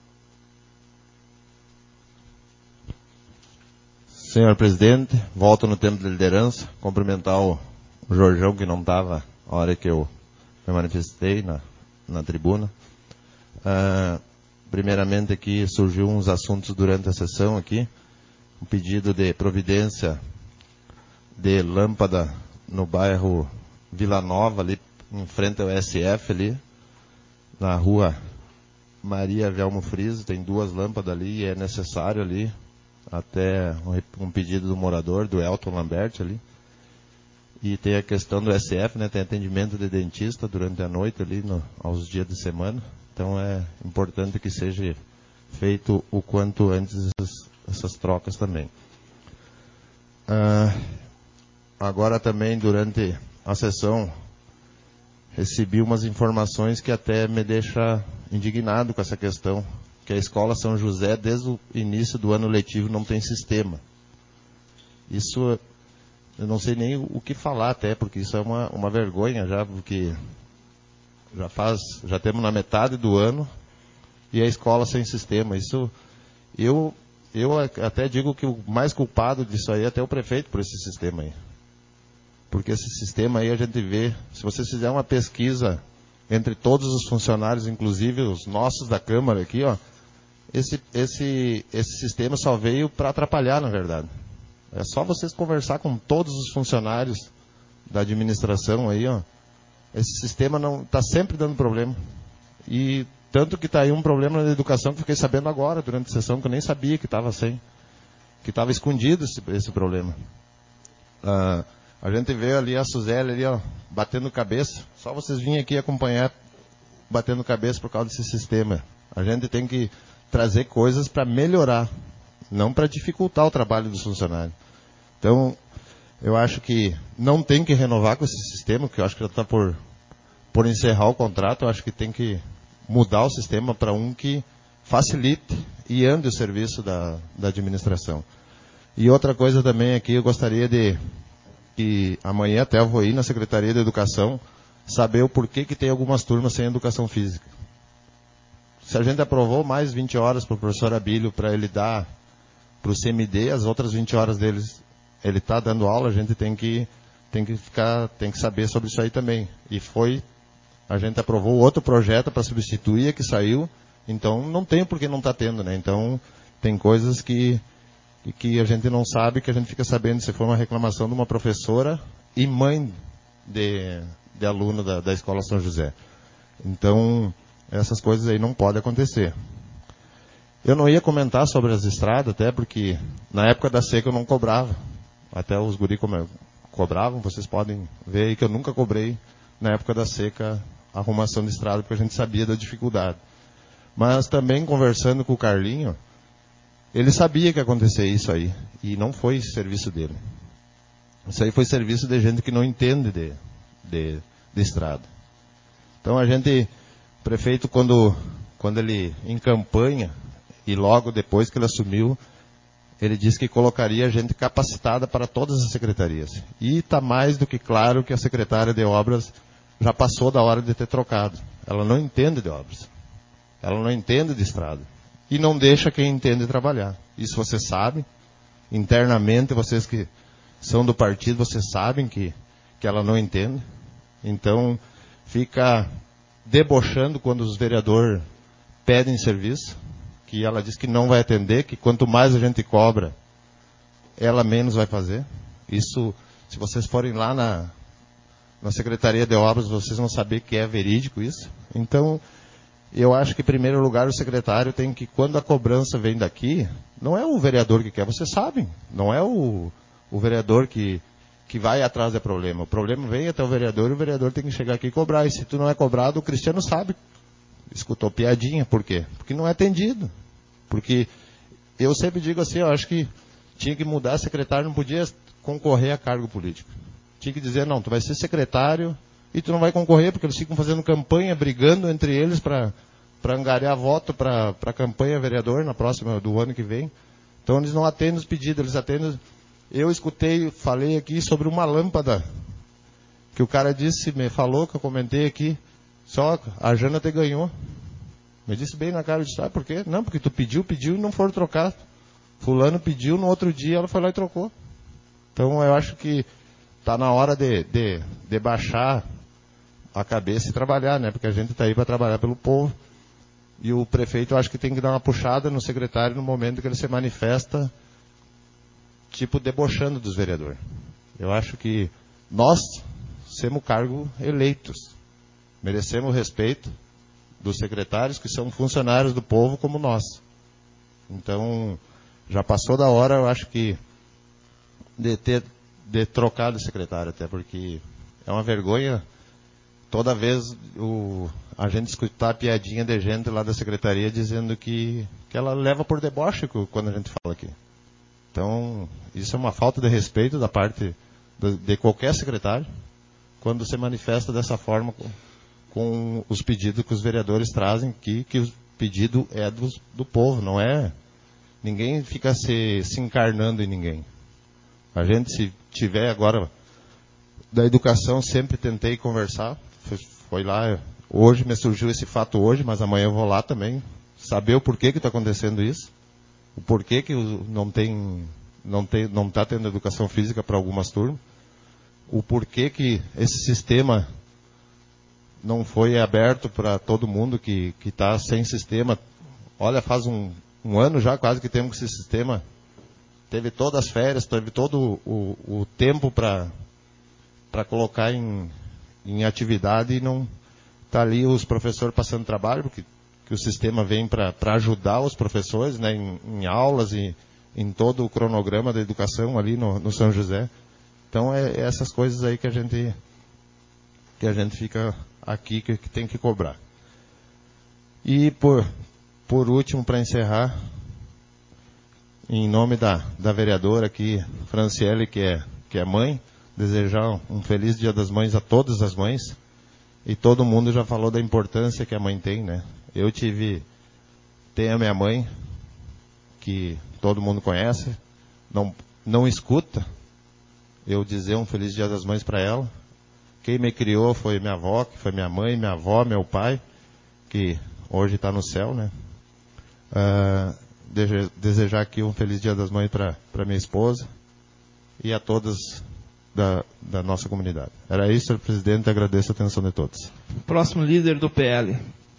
Senhor presidente, volto no tempo de liderança. Cumprimentar o Jorjão, que não estava a hora que eu me manifestei na tribuna. Primeiramente aqui surgiu uns assuntos durante a sessão aqui. Um pedido de providência de lâmpada no bairro Vila Nova, ali em frente ao SF, ali, na rua Maria Velmo Friso, tem 2 lâmpadas ali e é necessário ali, até um pedido do morador, do Elton Lambert ali. E tem a questão do SF, né, tem atendimento de dentista durante a noite ali, aos dias de semana. Então é importante que seja feito o quanto antes essas trocas também. Agora também, durante a sessão, recebi umas informações que até me deixa indignado com essa questão, que a Escola São José, desde o início do ano letivo, não tem sistema. Isso, eu não sei nem o que falar até, porque isso é uma vergonha já, porque já temos na metade do ano e a escola sem sistema. Isso, eu até digo que o mais culpado disso aí é até o prefeito por esse sistema aí. Porque esse sistema aí a gente vê, se vocês fizerem uma pesquisa entre todos os funcionários, inclusive os nossos da Câmara aqui, ó, esse sistema só veio para atrapalhar, na verdade. É só vocês conversar com todos os funcionários da administração aí, ó. Esse sistema não está sempre dando problema. E tanto que está aí um problema na educação que fiquei sabendo agora, durante a sessão, que eu nem sabia que estava que estava escondido esse problema. A gente vê ali a Suzeli ali, ó, batendo cabeça. Só vocês virem aqui acompanhar batendo cabeça por causa desse sistema. A gente tem que trazer coisas para melhorar, não para dificultar o trabalho dos funcionários. Então, eu acho que não tem que renovar com esse sistema, que eu acho que já está por encerrar o contrato. Eu acho que tem que mudar o sistema para um que facilite e ande o serviço da administração. E outra coisa também aqui, eu gostaria que amanhã até eu vou ir na Secretaria de Educação saber o porquê que tem algumas turmas sem educação física. Se a gente aprovou mais 20 horas para o professor Abílio para ele dar para o CMD, as outras 20 horas deles ele está dando aula, a gente tem que saber sobre isso aí também. E a gente aprovou outro projeto para substituir a que saiu, então não tem por que não está tendo, né? Então tem coisas que a gente não sabe, que a gente fica sabendo se for uma reclamação de uma professora e mãe de aluno da Escola São José. Então, essas coisas aí não podem acontecer. Eu não ia comentar sobre as estradas, até porque na época da seca eu não cobrava. Até os guri cobravam, vocês podem ver aí que eu nunca cobrei na época da seca a arrumação de estrada, porque a gente sabia da dificuldade. Mas também conversando com o Carlinho, ele sabia que ia acontecer isso aí, e não foi serviço dele. Isso aí foi serviço de gente que não entende de estrada. Então o prefeito, quando ele em campanha, e logo depois que ele assumiu, ele disse que colocaria gente capacitada para todas as secretarias. E está mais do que claro que a secretária de obras já passou da hora de ter trocado. Ela não entende de obras. Ela não entende de estrada. E não deixa quem entende trabalhar. Isso você sabe. Internamente, vocês que são do partido, vocês sabem que ela não entende. Então, fica debochando quando os vereadores pedem serviço, que ela diz que não vai atender, que quanto mais a gente cobra, ela menos vai fazer. Isso, se vocês forem lá na Secretaria de Obras, vocês vão saber que é verídico isso. Então, eu acho que, em primeiro lugar, o secretário tem que, quando a cobrança vem daqui, não é o vereador que quer, vocês sabem, não é o vereador que vai atrás do problema. O problema vem até o vereador tem que chegar aqui e cobrar. E se tu não é cobrado, o Cristiano sabe. Escutou piadinha, por quê? Porque não é atendido. Porque eu sempre digo assim, eu acho que tinha que mudar, secretário não podia concorrer a cargo político. Tinha que dizer, não, tu vai ser secretário e tu não vai concorrer, porque eles ficam fazendo campanha, brigando entre eles para angariar voto para a campanha vereador na próxima do ano que vem. Então eles não atendem os pedidos, eles atendem. Eu falei aqui sobre uma lâmpada que o cara me falou, que eu comentei aqui, só a Jana te ganhou. Me disse bem na cara, eu disse, sabe por quê? Não, porque tu pediu e não foram trocar. Fulano pediu, no outro dia ela foi lá e trocou. Então eu acho que está na hora de baixar a cabeça e trabalhar, né? Porque a gente está aí para trabalhar pelo povo. E o prefeito, eu acho que tem que dar uma puxada no secretário no momento que ele se manifesta, tipo, debochando dos vereadores. Eu acho que nós somos cargo eleitos. Merecemos o respeito dos secretários que são funcionários do povo como nós. Então, já passou da hora, eu acho que, de trocar de secretário, até porque é uma vergonha toda vez a gente escutar a piadinha de gente lá da secretaria dizendo que ela leva por deboche quando a gente fala aqui. Então, isso é uma falta de respeito da parte de qualquer secretário, quando se manifesta dessa forma com os pedidos que os vereadores trazem aqui, que o pedido é do povo, não é... Ninguém fica se encarnando em ninguém. A gente, se tiver agora, da educação, sempre tentei conversar, foi lá, hoje me surgiu esse fato hoje, mas amanhã eu vou lá também, saber o porquê que está acontecendo isso, o porquê que não está tendo educação física para algumas turmas, o porquê que esse sistema não foi aberto para todo mundo que está sem sistema. Olha, faz um ano já quase que temos esse sistema, teve todas as férias, teve todo o tempo para colocar em atividade e não está ali os professores passando trabalho, porque que o sistema vem para ajudar os professores, né, em aulas e em todo o cronograma da educação ali no São José. Então é essas coisas aí que a gente fica aqui que tem que cobrar. E por último, para encerrar, em nome da vereadora aqui, Franciele, que é mãe, desejar um feliz Dia das Mães a todas as mães. E todo mundo já falou da importância que a mãe tem, né? Eu tenho a minha mãe, que todo mundo conhece, não escuta eu dizer um feliz Dia das Mães para ela. Quem me criou foi minha avó, que foi minha mãe, minha avó, meu pai, que hoje está no céu, né? Desejar aqui um feliz Dia das Mães para minha esposa e a todas da nossa comunidade. Era isso, senhor presidente, agradeço a atenção de todos. Próximo líder do PL.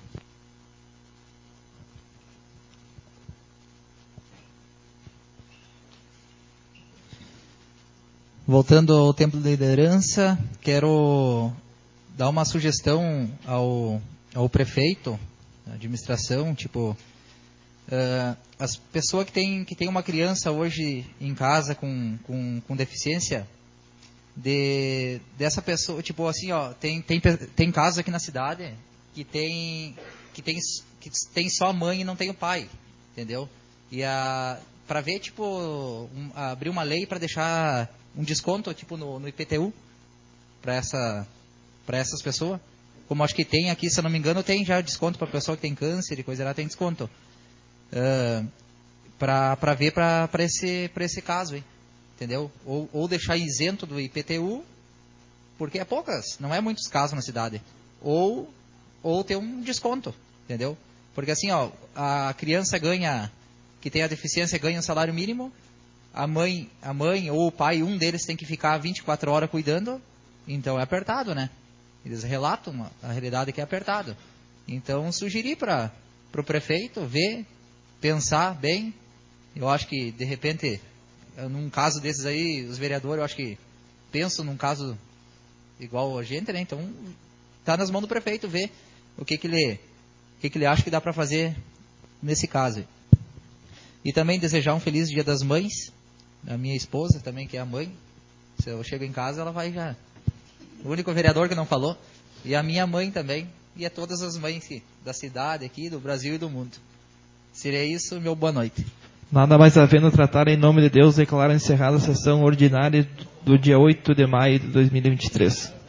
Voltando ao tempo de liderança, quero dar uma sugestão ao prefeito, à administração, tipo, as pessoas que tem uma criança hoje em casa com deficiência, dessa pessoa, tipo assim, ó, tem casos aqui na cidade que tem só a mãe e não tem o pai, entendeu? E para ver, tipo, abrir uma lei para deixar um desconto, tipo, no IPTU para essas pessoas, como acho que tem aqui, se eu não me engano, tem já desconto para pessoa que tem câncer e coisa lá, tem desconto, para ver para esse caso, hein? Entendeu? Ou deixar isento do IPTU, porque é poucas, não é muitos casos na cidade, ou ter um desconto, entendeu? Porque assim, ó, a criança que tem a deficiência ganha um salário mínimo, a mãe ou o pai, um deles tem que ficar 24 horas cuidando, então é apertado, né? Eles relatam a realidade que é apertado. Então, sugerir para o prefeito ver, pensar bem. Eu acho que, de repente, num caso desses aí, os vereadores, eu acho que pensam num caso igual a gente, né? Então, está nas mãos do prefeito ver o que ele acha que dá para fazer nesse caso. E também desejar um feliz Dia das Mães, a minha esposa também, que é a mãe. Se eu chego em casa, ela vai já... O único vereador que não falou. E a minha mãe também. E a todas as mães da cidade aqui, do Brasil e do mundo. Seria isso, meu boa noite. Nada mais havendo a tratar, em nome de Deus, declaro encerrada a sessão ordinária do dia 8 de maio de 2023.